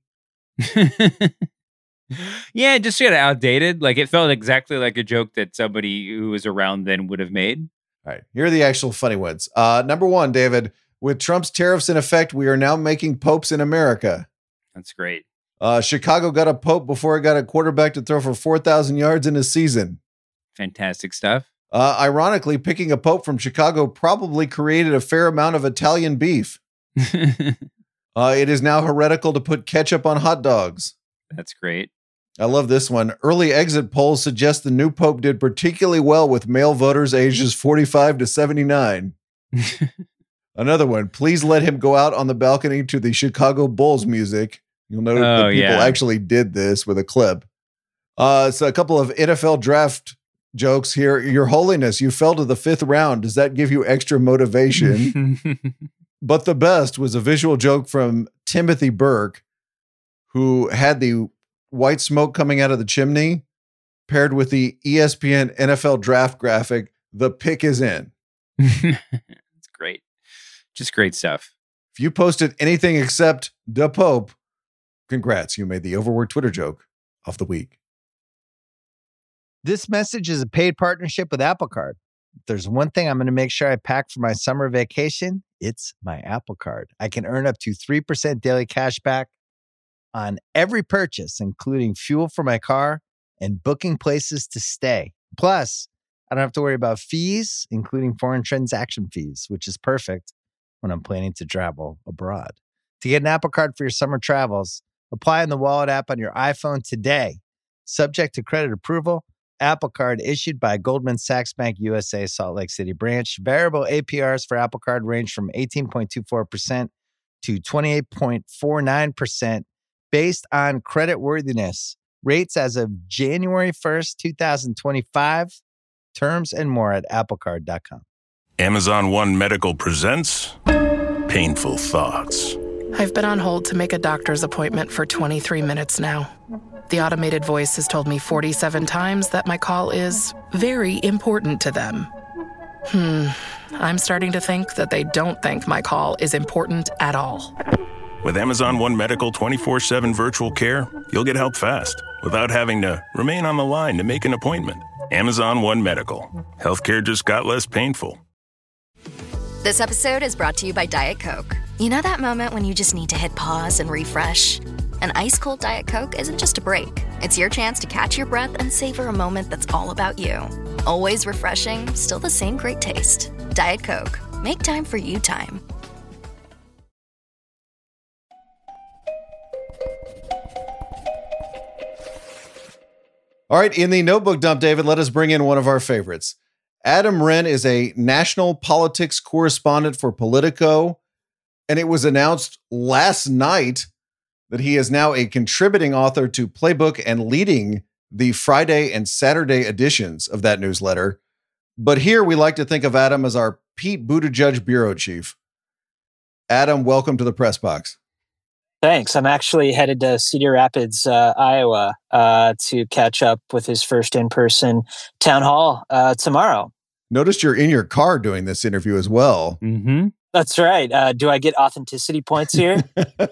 Yeah, just sort of outdated. Like it felt exactly like a joke that somebody who was around then would have made. All right, here are the actual funny ones. Uh, number one, David, with Trump's tariffs in effect, we are now making popes in America. That's great. Uh, Chicago got a pope before it got a quarterback to throw for four thousand yards in a season. Fantastic stuff. Uh, ironically, picking a pope from Chicago probably created a fair amount of Italian beef. Uh, it is now heretical to put ketchup on hot dogs. That's great. I love this one. Early exit polls suggest the new pope did particularly well with male voters ages forty-five to seventy-nine. Another one. Please let him go out on the balcony to the Chicago Bulls music. You'll note Oh, that people yeah. actually did this with a clip. Uh, so a couple of N F L draft jokes here. Your Holiness, you fell to the fifth round. Does that give you extra motivation? But the best was a visual joke from Timothy Burke, who had the white smoke coming out of the chimney paired with the E S P N N F L draft graphic. The pick is in. It's great. Just great stuff. If you posted anything except the Pope, congrats. You made the overworked Twitter joke of the week. This message is a paid partnership with Apple Card. If there's one thing I'm going to make sure I pack for my summer vacation, it's my Apple Card. I can earn up to three percent daily cash back on every purchase, including fuel for my car and booking places to stay. Plus, I don't have to worry about fees, including foreign transaction fees, which is perfect when I'm planning to travel abroad. To get an Apple Card for your summer travels, apply in the Wallet app on your iPhone today. Subject to credit approval, Apple Card issued by Goldman Sachs Bank U S A Salt Lake City branch. Variable A P Rs for Apple Card range from eighteen point two four percent to twenty-eight point four nine percent based on credit worthiness. Rates as of January first, twenty twenty-five. Terms and more at apple card dot com. Amazon One Medical presents Painful Thoughts. I've been on hold to make a doctor's appointment for twenty-three minutes now. The automated voice has told me forty-seven times that my call is very important to them. Hmm, I'm starting to think that they don't think my call is important at all. With Amazon One Medical twenty-four seven virtual care, you'll get help fast without having to remain on the line to make an appointment. Amazon One Medical. Healthcare just got less painful. This episode is brought to you by Diet Coke. You know that moment when you just need to hit pause and refresh? An ice-cold Diet Coke isn't just a break. It's your chance to catch your breath and savor a moment that's all about you. Always refreshing, still the same great taste. Diet Coke. Make time for you time. All right, in the notebook dump, David, let us bring in one of our favorites. Adam Wren is a national politics correspondent for Politico, and it was announced last night that he is now a contributing author to Playbook and leading the Friday and Saturday editions of that newsletter. But here we like to think of Adam as our Pete Buttigieg bureau chief. Adam, welcome to the Press Box. Thanks. I'm actually headed to Cedar Rapids, uh, Iowa, uh, to catch up with his first in-person town hall uh, tomorrow. Noticed you're in your car doing this interview as well. Mm-hmm. That's right. Uh, do I get authenticity points here?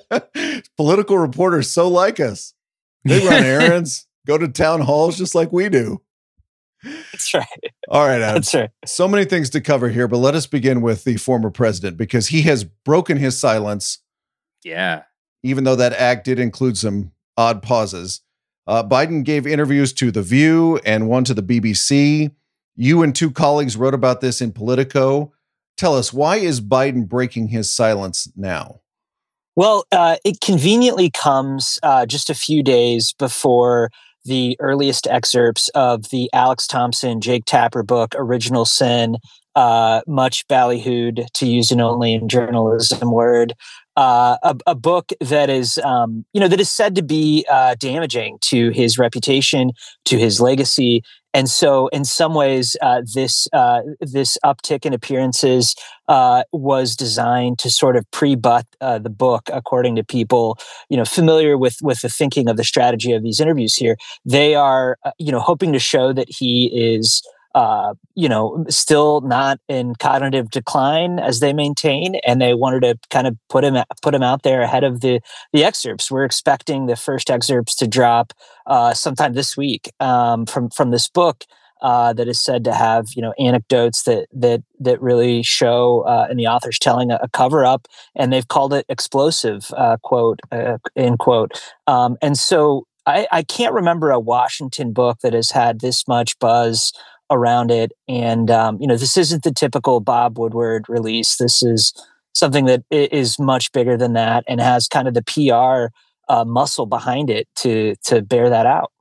Political reporters so like us. They run errands, go to town halls just like we do. That's right. All right, Adam. That's right. So many things to cover here, but let us begin with the former president because he has broken his silence. Yeah. Even though that act did include some odd pauses. Uh, Biden gave interviews to The View and one to the B B C. You and two colleagues wrote about this in Politico. Tell us, why is Biden breaking his silence now? Well, uh, it conveniently comes uh, just a few days before the earliest excerpts of the Alex Thompson, Jake Tapper book, Original Sin, uh, much ballyhooed, to use an only in journalism word, uh, a, a book that is, um, you know, that is said to be uh, damaging to his reputation, to his legacy. And so, in some ways, uh, this uh, this uptick in appearances uh, was designed to sort of pre-butt uh, the book, according to people, you know, familiar with with the thinking of the strategy of these interviews here. They are, uh, you know, hoping to show that he is, uh, you know, still not in cognitive decline as they maintain, and they wanted to kind of put him put him out there ahead of the the excerpts. We're expecting the first excerpts to drop uh, sometime this week um, from from this book uh, that is said to have, you know, anecdotes that that that really show, uh, and the author's telling a, a cover up, and they've called it explosive, uh, quote uh, end quote. Um, and so I, I can't remember a Washington book that has had this much buzz around it. And, um, you know, this isn't the typical Bob Woodward release. This is something that is much bigger than that and has kind of the P R uh, muscle behind it to to bear that out.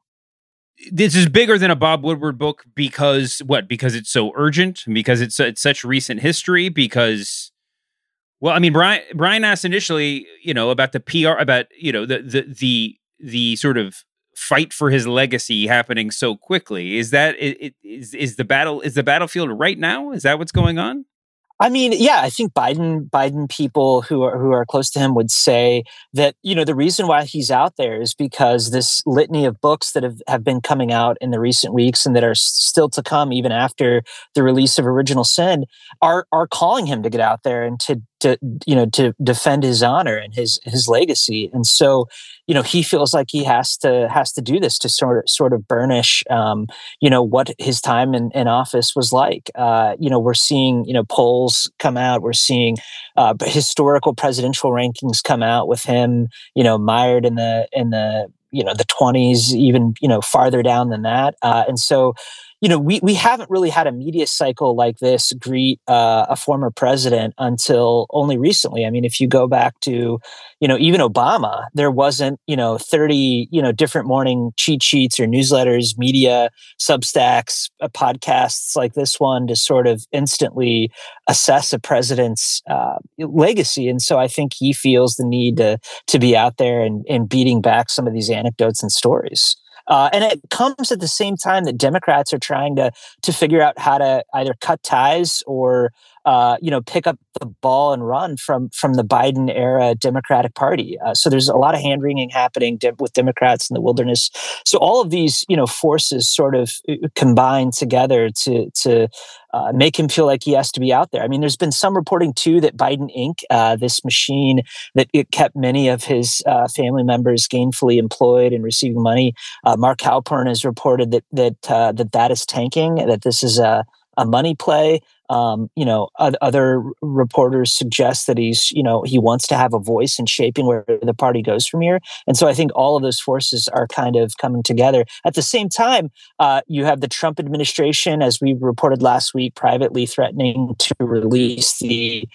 This is bigger than a Bob Woodward book because what? Because it's so urgent, because it's, it's such recent history, because, well, I mean, Brian, Brian asked initially, you know, about the P R, about, you know, the, the, the, the sort of fight for his legacy happening so quickly. Is that it, is is the battle is the battlefield right now? Is that what's going on? I mean, yeah, I think Biden Biden people who are who are close to him would say that, you know, the reason why he's out there is because this litany of books that have, have been coming out in the recent weeks and that are still to come even after the release of Original Sin are are calling him to get out there and to to you know to defend his honor and his his legacy. And so, you know, he feels like he has to has to do this to sort of sort of burnish um, you know, what his time in, in office was like. Uh, you know, we're seeing, you know, polls come out. We're seeing uh, historical presidential rankings come out with him, you know, mired in the in the you know the twenties, even, you know, farther down than that. Uh, and so, you know, we we haven't really had a media cycle like this greet uh, a former president until only recently. I mean, if you go back to, you know, even Obama, there wasn't, you know, thirty, you know, different morning cheat sheets or newsletters, media, Substacks, uh, podcasts like this one to sort of instantly assess a president's uh, legacy. And so I think he feels the need to to be out there and, and beating back some of these anecdotes and stories. Uh, and it comes at the same time that Democrats are trying to to figure out how to either cut ties or uh, you know pick up the ball and run from from the Biden era Democratic Party. Uh, so there's a lot of hand wringing happening de- with Democrats in the wilderness. So all of these, you know, forces sort of combine together to to uh, make him feel like he has to be out there. I mean, there's been some reporting too that Biden Incorporated, uh, this machine that it kept many of his uh, family members gainfully employed and receiving money. Uh, Mark Halpern has reported that that uh, that that is tanking. That this is a a money play. Um, you know, other reporters suggest that he's, you know, he wants to have a voice in shaping where the party goes from here. And so I think all of those forces are kind of coming together. At the same time, uh, you have the Trump administration, as we reported last week, privately threatening to release the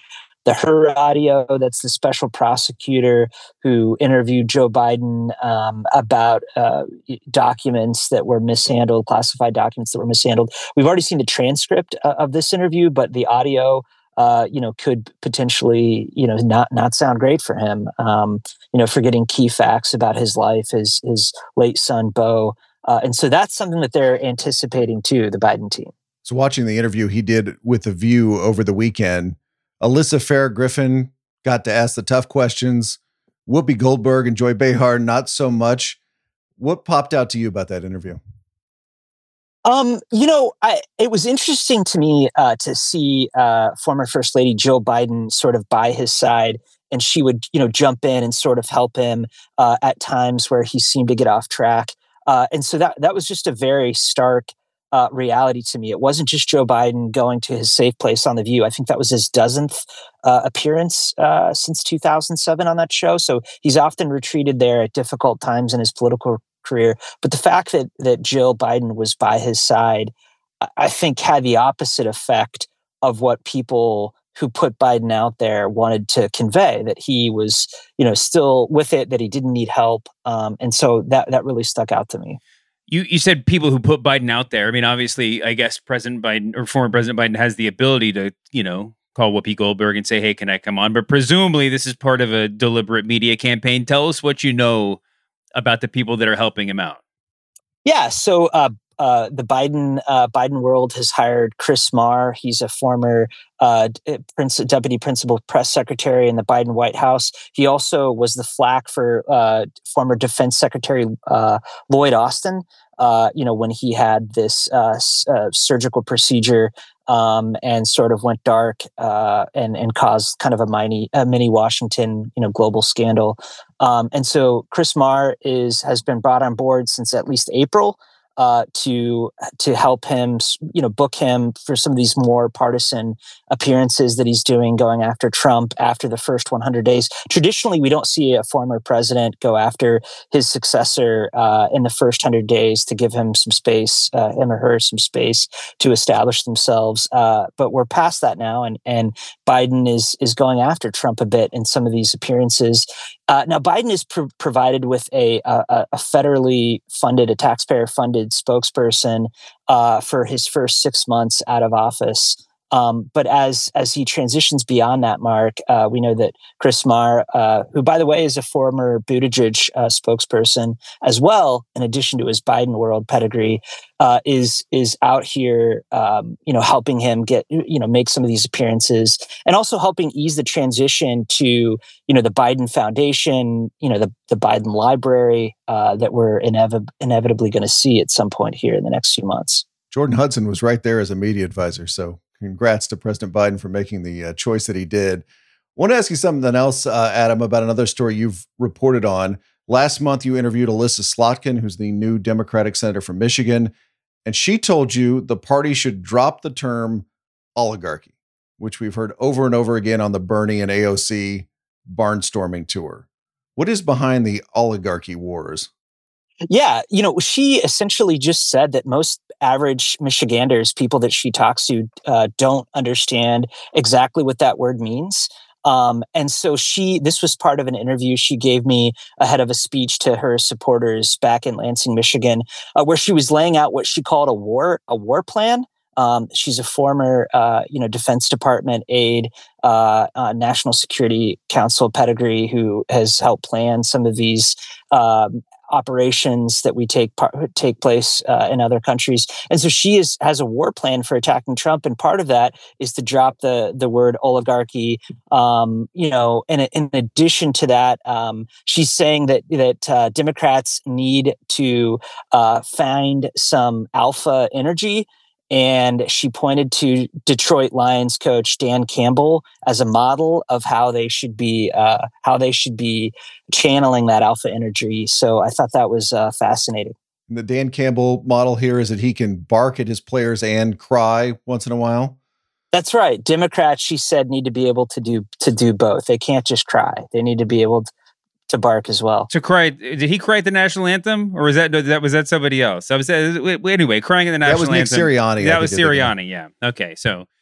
the Her audio. That's the special prosecutor who interviewed Joe Biden um, about uh, documents that were mishandled, classified documents that were mishandled. We've already seen the transcript uh, of this interview, but the audio, uh, you know, could potentially, you know, not not sound great for him. Um, you know, forgetting key facts about his life, his his late son Beau, uh, and so that's something that they're anticipating too. The Biden team. So, watching the interview he did with The View over the weekend, Alyssa Farah Griffin got to ask the tough questions. Whoopi Goldberg and Joy Behar, not so much. What popped out to you about that interview? Um, you know, I, it was interesting to me uh, to see uh, former First Lady Jill Biden sort of by his side, and she would, you know, jump in and sort of help him uh, at times where he seemed to get off track. Uh, and so that that was just a very stark uh, reality to me. It wasn't just Joe Biden going to his safe place on The View. I think that was his dozenth uh, appearance uh, since two thousand seven on that show. So he's often retreated there at difficult times in his political career. But the fact that that Jill Biden was by his side, I think had the opposite effect of what people who put Biden out there wanted to convey, that he was, you know, still with it, that he didn't need help. Um, and so that that really stuck out to me. You you said people who put Biden out there. I mean, obviously, I guess President Biden or former President Biden has the ability to, you know, call Whoopi Goldberg and say, hey, can I come on? But presumably this is part of a deliberate media campaign. Tell us what you know about the people that are helping him out. Yeah. So uh, uh, the Biden uh, Biden world has hired Chris Marr. He's a former uh, Prince, deputy principal press secretary in the Biden White House. He also was the flack for uh, former Defense Secretary uh, Lloyd Austin. Uh, you know, when he had this uh, uh, surgical procedure um, and sort of went dark uh, and and caused kind of a mini a mini Washington, you know, global scandal. Um, and so Chris Marr is has been brought on board since at least April uh, to to help him, you know, book him for some of these more partisan appearances that he's doing, going after Trump after the first one hundred days. Traditionally, we don't see a former president go after his successor uh, in the first one hundred days to give him some space, uh, him or her some space to establish themselves. Uh, but we're past that now, and and Biden is is going after Trump a bit in some of these appearances. Uh, now, Biden is pro- provided with a, a, a federally funded, a taxpayer-funded spokesperson uh, for his first six months out of office. Um, but as as he transitions beyond that mark, uh, we know that Chris Marr, uh, who, by the way, is a former Buttigieg uh, spokesperson as well, in addition to his Biden world pedigree, uh, is is out here, um, you know, helping him get, you know, make some of these appearances, and also helping ease the transition to, you know, the Biden Foundation, you know, the the Biden Library uh, that we're inev- inevitably going to see at some point here in the next few months. Jordan Hudson was right there as a media advisor, so congrats to President Biden for making the uh, choice that he did. I want to ask you something else, uh, Adam, about another story you've reported on. Last month, you interviewed Elissa Slotkin, who's the new Democratic senator from Michigan, and she told you the party should drop the term oligarchy, which we've heard over and over again on the Bernie and A O C barnstorming tour. What is behind the oligarchy wars? Yeah, you know, she essentially just said that most average Michiganders, people that she talks to, uh, don't understand exactly what that word means. Um, and so she, this was part of an interview she gave me ahead of a speech to her supporters back in Lansing, Michigan, uh, where she was laying out what she called a war, a war plan. Um, she's a former, uh, you know, Defense Department aide, uh, uh, National Security Council pedigree, who has helped plan some of these um, operations that we take part, take place uh, in other countries. And so she is has a war plan for attacking Trump, and part of that is to drop the the word oligarchy. Um, you know, and in addition to that, um, she's saying that that uh, Democrats need to uh, find some alpha energy. And she pointed to Detroit Lions coach Dan Campbell as a model of how they should be uh, how they should be channeling that alpha energy. So I thought that was uh, fascinating. The Dan Campbell model here is that he can bark at his players and cry once in a while. That's right. Democrats, she said, need to be able to do to do both. They can't just cry. They need to be able to, to bark as well. To cry? Did he cry at the national anthem, or was that that was that somebody else? I was anyway crying at the national anthem. That was Nick anthem. Sirianni. That was Sirianni. Yeah. Okay. So,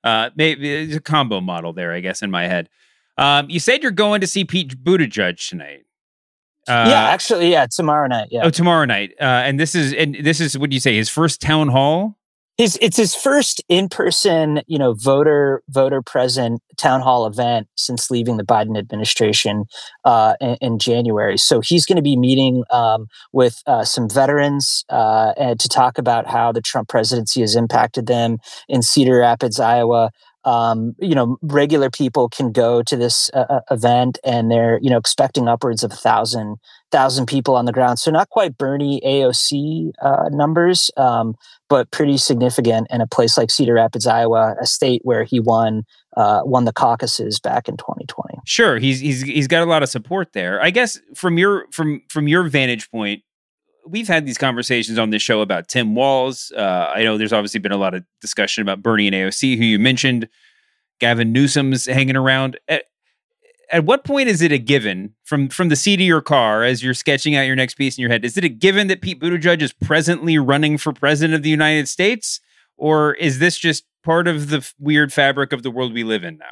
Uh, maybe it's a combo model there, I guess, in my head. Um, you said you're going to see Pete Buttigieg tonight. Uh, yeah, actually, yeah, tomorrow night. Yeah. Oh, tomorrow night. Uh, and this is and this is what do you say? His first town hall. His it's his first in-person, you know, voter voter present town hall event since leaving the Biden administration uh, in, in January. So he's going to be meeting um, with uh, some veterans uh, and to talk about how the Trump presidency has impacted them in Cedar Rapids, Iowa. Um, you know, regular people can go to this uh, event, and they're you know expecting upwards of a thousand thousand people on the ground. So not quite Bernie A O C uh, numbers, um, but pretty significant in a place like Cedar Rapids, Iowa, a state where he won uh, won the caucuses back in twenty twenty. Sure, he's he's he's got a lot of support there. I guess from your from from your vantage point, we've had these conversations on this show about Tim Walz. Uh, I know there's obviously been a lot of discussion about Bernie and A O C, who you mentioned. Gavin Newsom's hanging around. At, at what point is it a given from, from the seat of your car as you're sketching out your next piece in your head? Is it a given that Pete Buttigieg is presently running for president of the United States? Or is this just part of the f- weird fabric of the world we live in now?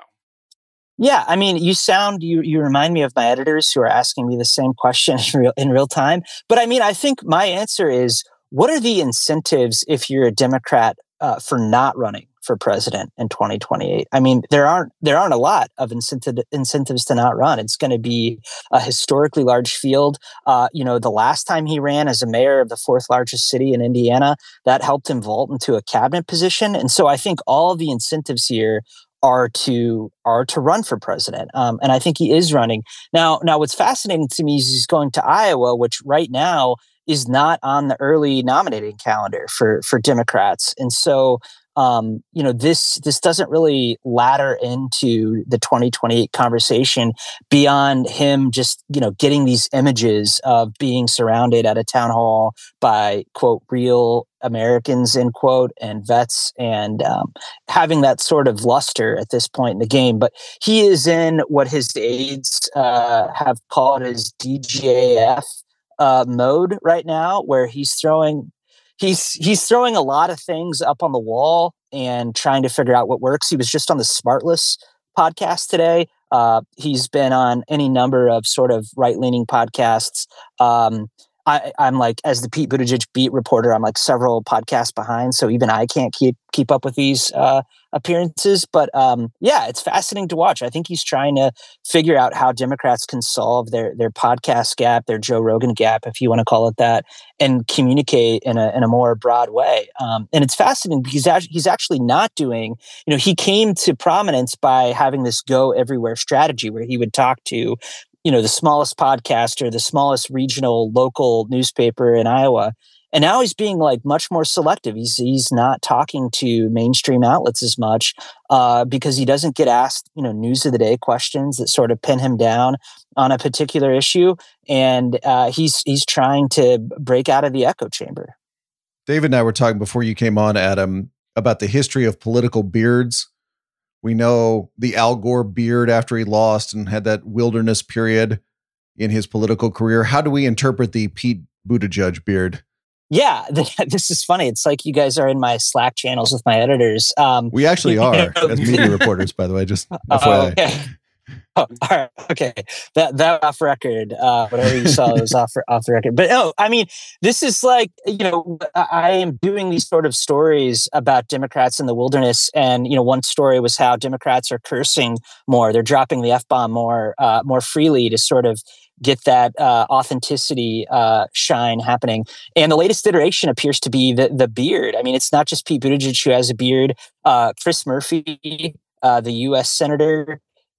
Yeah, I mean, you sound, you you remind me of my editors who are asking me the same question in real, in real time. But I mean, I think my answer is, what are the incentives if you're a Democrat uh, for not running for president in twenty twenty-eight? I mean, there aren't there aren't a lot of incentive, incentives to not run. It's going to be a historically large field. Uh, you know, the last time he ran as a mayor of the fourth largest city in Indiana, that helped him vault into a cabinet position. And so I think all of the incentives here are to are to run for president. Um, and I think he is running. Now, now what's fascinating to me is he's going to Iowa, which right now is not on the early nominating calendar for for Democrats. And so Um, you know, this this doesn't really ladder into the twenty twenty-eight conversation beyond him just, you know, getting these images of being surrounded at a town hall by, quote, real Americans, end quote, and vets, and um, having that sort of luster at this point in the game. But he is in what his aides uh, have called his D J F uh, mode right now, where he's throwing He's he's throwing a lot of things up on the wall and trying to figure out what works. He was just on the Smartless podcast today. Uh, he's been on any number of sort of right-leaning podcasts. Um, I, I'm like, as the Pete Buttigieg beat reporter, I'm like several podcasts behind, so even I can't keep keep up with these uh, appearances. But um, yeah, it's fascinating to watch. I think he's trying to figure out how Democrats can solve their their podcast gap, their Joe Rogan gap, if you want to call it that, and communicate in a in a more broad way. Um, and it's fascinating because he's actually not doing. You know, he came to prominence by having this go everywhere strategy, where he would talk to, you know, the smallest podcaster, the smallest regional local newspaper in Iowa. And now he's being like much more selective. He's he's not talking to mainstream outlets as much uh, because he doesn't get asked, you know, news of the day questions that sort of pin him down on a particular issue. And uh, he's he's trying to break out of the echo chamber. David and I were talking before you came on, Adam, about the history of political beards. We know the Al Gore beard after he lost and had that wilderness period in his political career. How do we interpret the Pete Buttigieg beard? Yeah, this is funny. It's like you guys are in my Slack channels with my editors. Um, we actually are, know. as media reporters, by the way, just F Y I. Oh, okay. Oh, all right. Okay. That that off record. Uh, whatever you saw was off off the record. But no, I mean, this is like, you know, I am doing these sort of stories about Democrats in the wilderness, and you know, one story was how Democrats are cursing more. They're dropping the F-bomb more uh, more freely to sort of get that uh, authenticity uh, shine happening. And the latest iteration appears to be the the beard. I mean, it's not just Pete Buttigieg who has a beard. Uh, Chris Murphy, uh, the U S senator,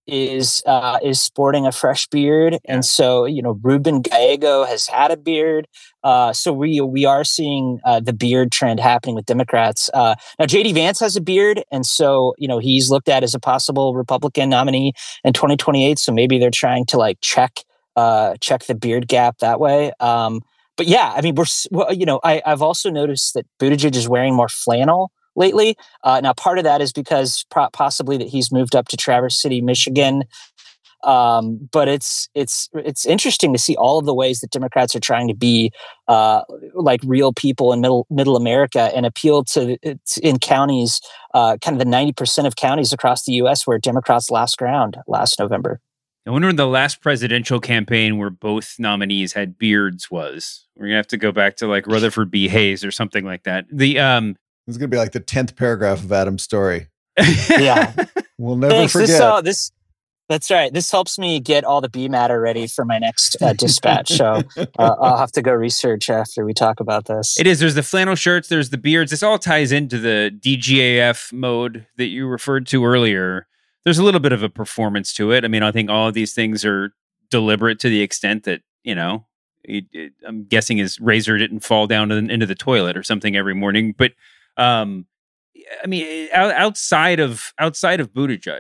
is uh, is sporting a fresh beard, and so you know Ruben Gallego has had a beard. Uh, so we we are seeing uh, the beard trend happening with Democrats. Uh, now J D Vance has a beard, and so you know he's looked at as a possible Republican nominee in twenty twenty-eight. So maybe they're trying to like check uh, check the beard gap that way. Um, but yeah, I mean we're well, you know I, I've also noticed that Buttigieg is wearing more flannel lately. Uh, now, part of that is because pro- possibly that he's moved up to Traverse City, Michigan, Um, but it's it's it's interesting to see all of the ways that Democrats are trying to be uh, like real people in middle middle America and appeal to in counties, uh, kind of the ninety percent of counties across the U S where Democrats lost ground last November. I wonder when the last presidential campaign where both nominees had beards was. We're gonna have to go back to like Rutherford B. Hayes or something like that. The um, it's gonna be like the tenth paragraph of Adam's story. Yeah, we'll never Thanks. forget. This, uh, this That's right. This helps me get all the B matter ready for my next uh, dispatch. So uh, I'll have to go research after we talk about this. It is. There's the flannel shirts. There's the beards. This all ties into the D G A F mode that you referred to earlier. There's a little bit of a performance to it. I mean, I think all of these things are deliberate to the extent that, you know, it, it, I'm guessing his razor didn't fall down to the, into the toilet or something every morning. But um, I mean, outside of outside of Buttigieg,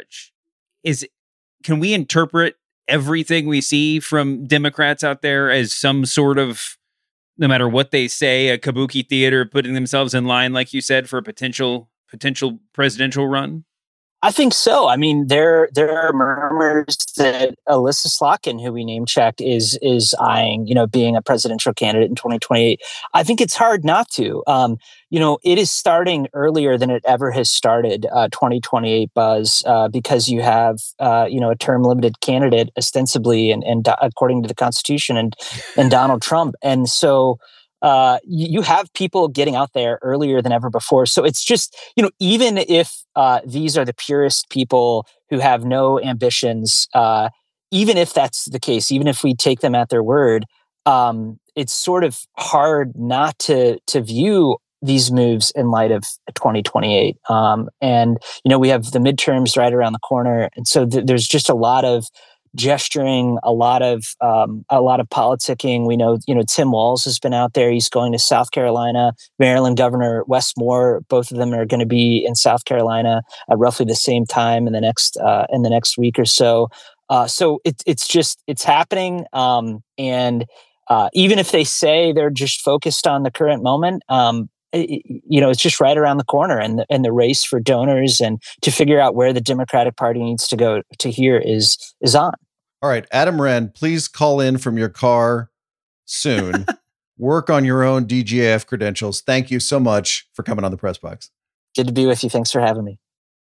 is can we interpret everything we see from Democrats out there as some sort of, no matter what they say, a kabuki theater putting themselves in line, like you said, for a potential potential presidential run? I think so. I mean, there there are murmurs that Alyssa Slotkin, who we name checked, is is eyeing, you know, being a presidential candidate in twenty twenty-eight. I think it's hard not to. Um, you know, it is starting earlier than it ever has started, uh, twenty twenty-eight buzz, uh, because you have, uh, you know, a term limited candidate ostensibly, and, and according to the Constitution, and and Donald Trump, and so. Uh, you, you have people getting out there earlier than ever before. So it's just, you know, even if uh, these are the purest people who have no ambitions, uh, even if that's the case, even if we take them at their word, um, it's sort of hard not to to view these moves in light of twenty twenty-eight. Um, and, you know, we have the midterms right around the corner. And so th- there's just a lot of gesturing, a lot of um, a lot of politicking. We know, you know, Tim Walz has been out there. He's going to South Carolina. Maryland Governor Wes Moore. Both of them are going to be in South Carolina at roughly the same time in the next uh, in the next week or so. Uh, so it, it's just it's happening. Um, and uh, even if they say they're just focused on the current moment, um, it, you know, it's just right around the corner. And the, and the race for donors and to figure out where the Democratic Party needs to go to here is is on. All right, Adam Wren, please call in from your car soon. Work on your own D G A F credentials. Thank you so much for coming on the Press Box. Good to be with you. Thanks for having me.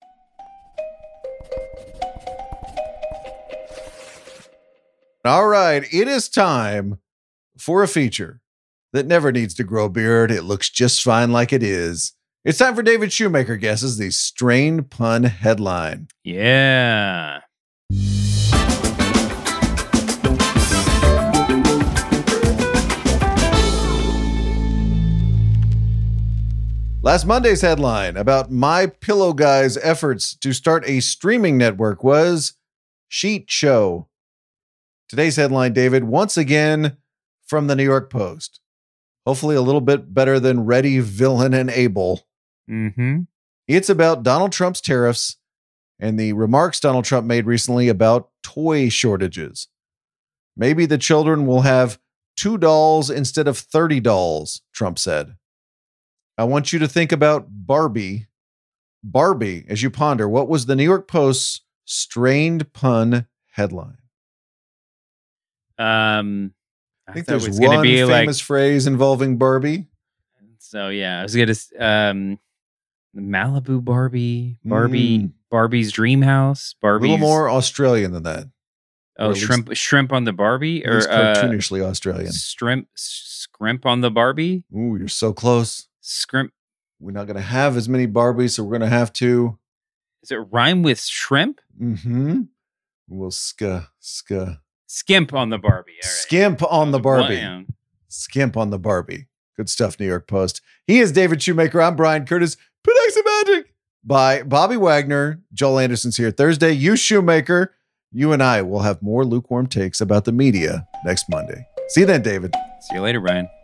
All right, it is time for a feature that never needs to grow a beard. It looks just fine like it is. It's time for David Shoemaker guesses the strained pun headline. Yeah. Last Monday's headline about My Pillow Guy's efforts to start a streaming network was Sheet Show. Today's headline, David, once again from the New York Post. Hopefully a little bit better than Ready, Villain, and Able. Mm-hmm. It's about Donald Trump's tariffs and the remarks Donald Trump made recently about toy shortages. Maybe the children will have two dolls instead of thirty dolls, Trump said. I want you to think about Barbie. Barbie, as you ponder, what was the New York Post's strained pun headline? Um, I, I think thought it there's was gonna one be famous like, phrase involving Barbie. So yeah, I was gonna um, Malibu Barbie, Barbie, Mm. Barbie's Dream House, A Barbie's. little more Australian than that. Or Oh, at least- shrimp, shrimp on the Barbie, At or least uh, cartoonishly Australian. shrimp, scrimp on the Barbie, Ooh, you're so close. scrimp. We're not going to have as many Barbies, so we're going to have to. Does it rhyme with shrimp? Mm-hmm. We'll ska, ska. Skimp on the Barbie. All right. Skimp on the Barbie. Wow. Skimp on the Barbie. Good stuff, New York Post. He is David Shoemaker. I'm Brian Curtis. Put Exit Magic by Bobby Wagner. Joel Anderson's here Thursday. You Shoemaker. You and I will have more lukewarm takes about the media next Monday. See you then, David. See you later, Brian.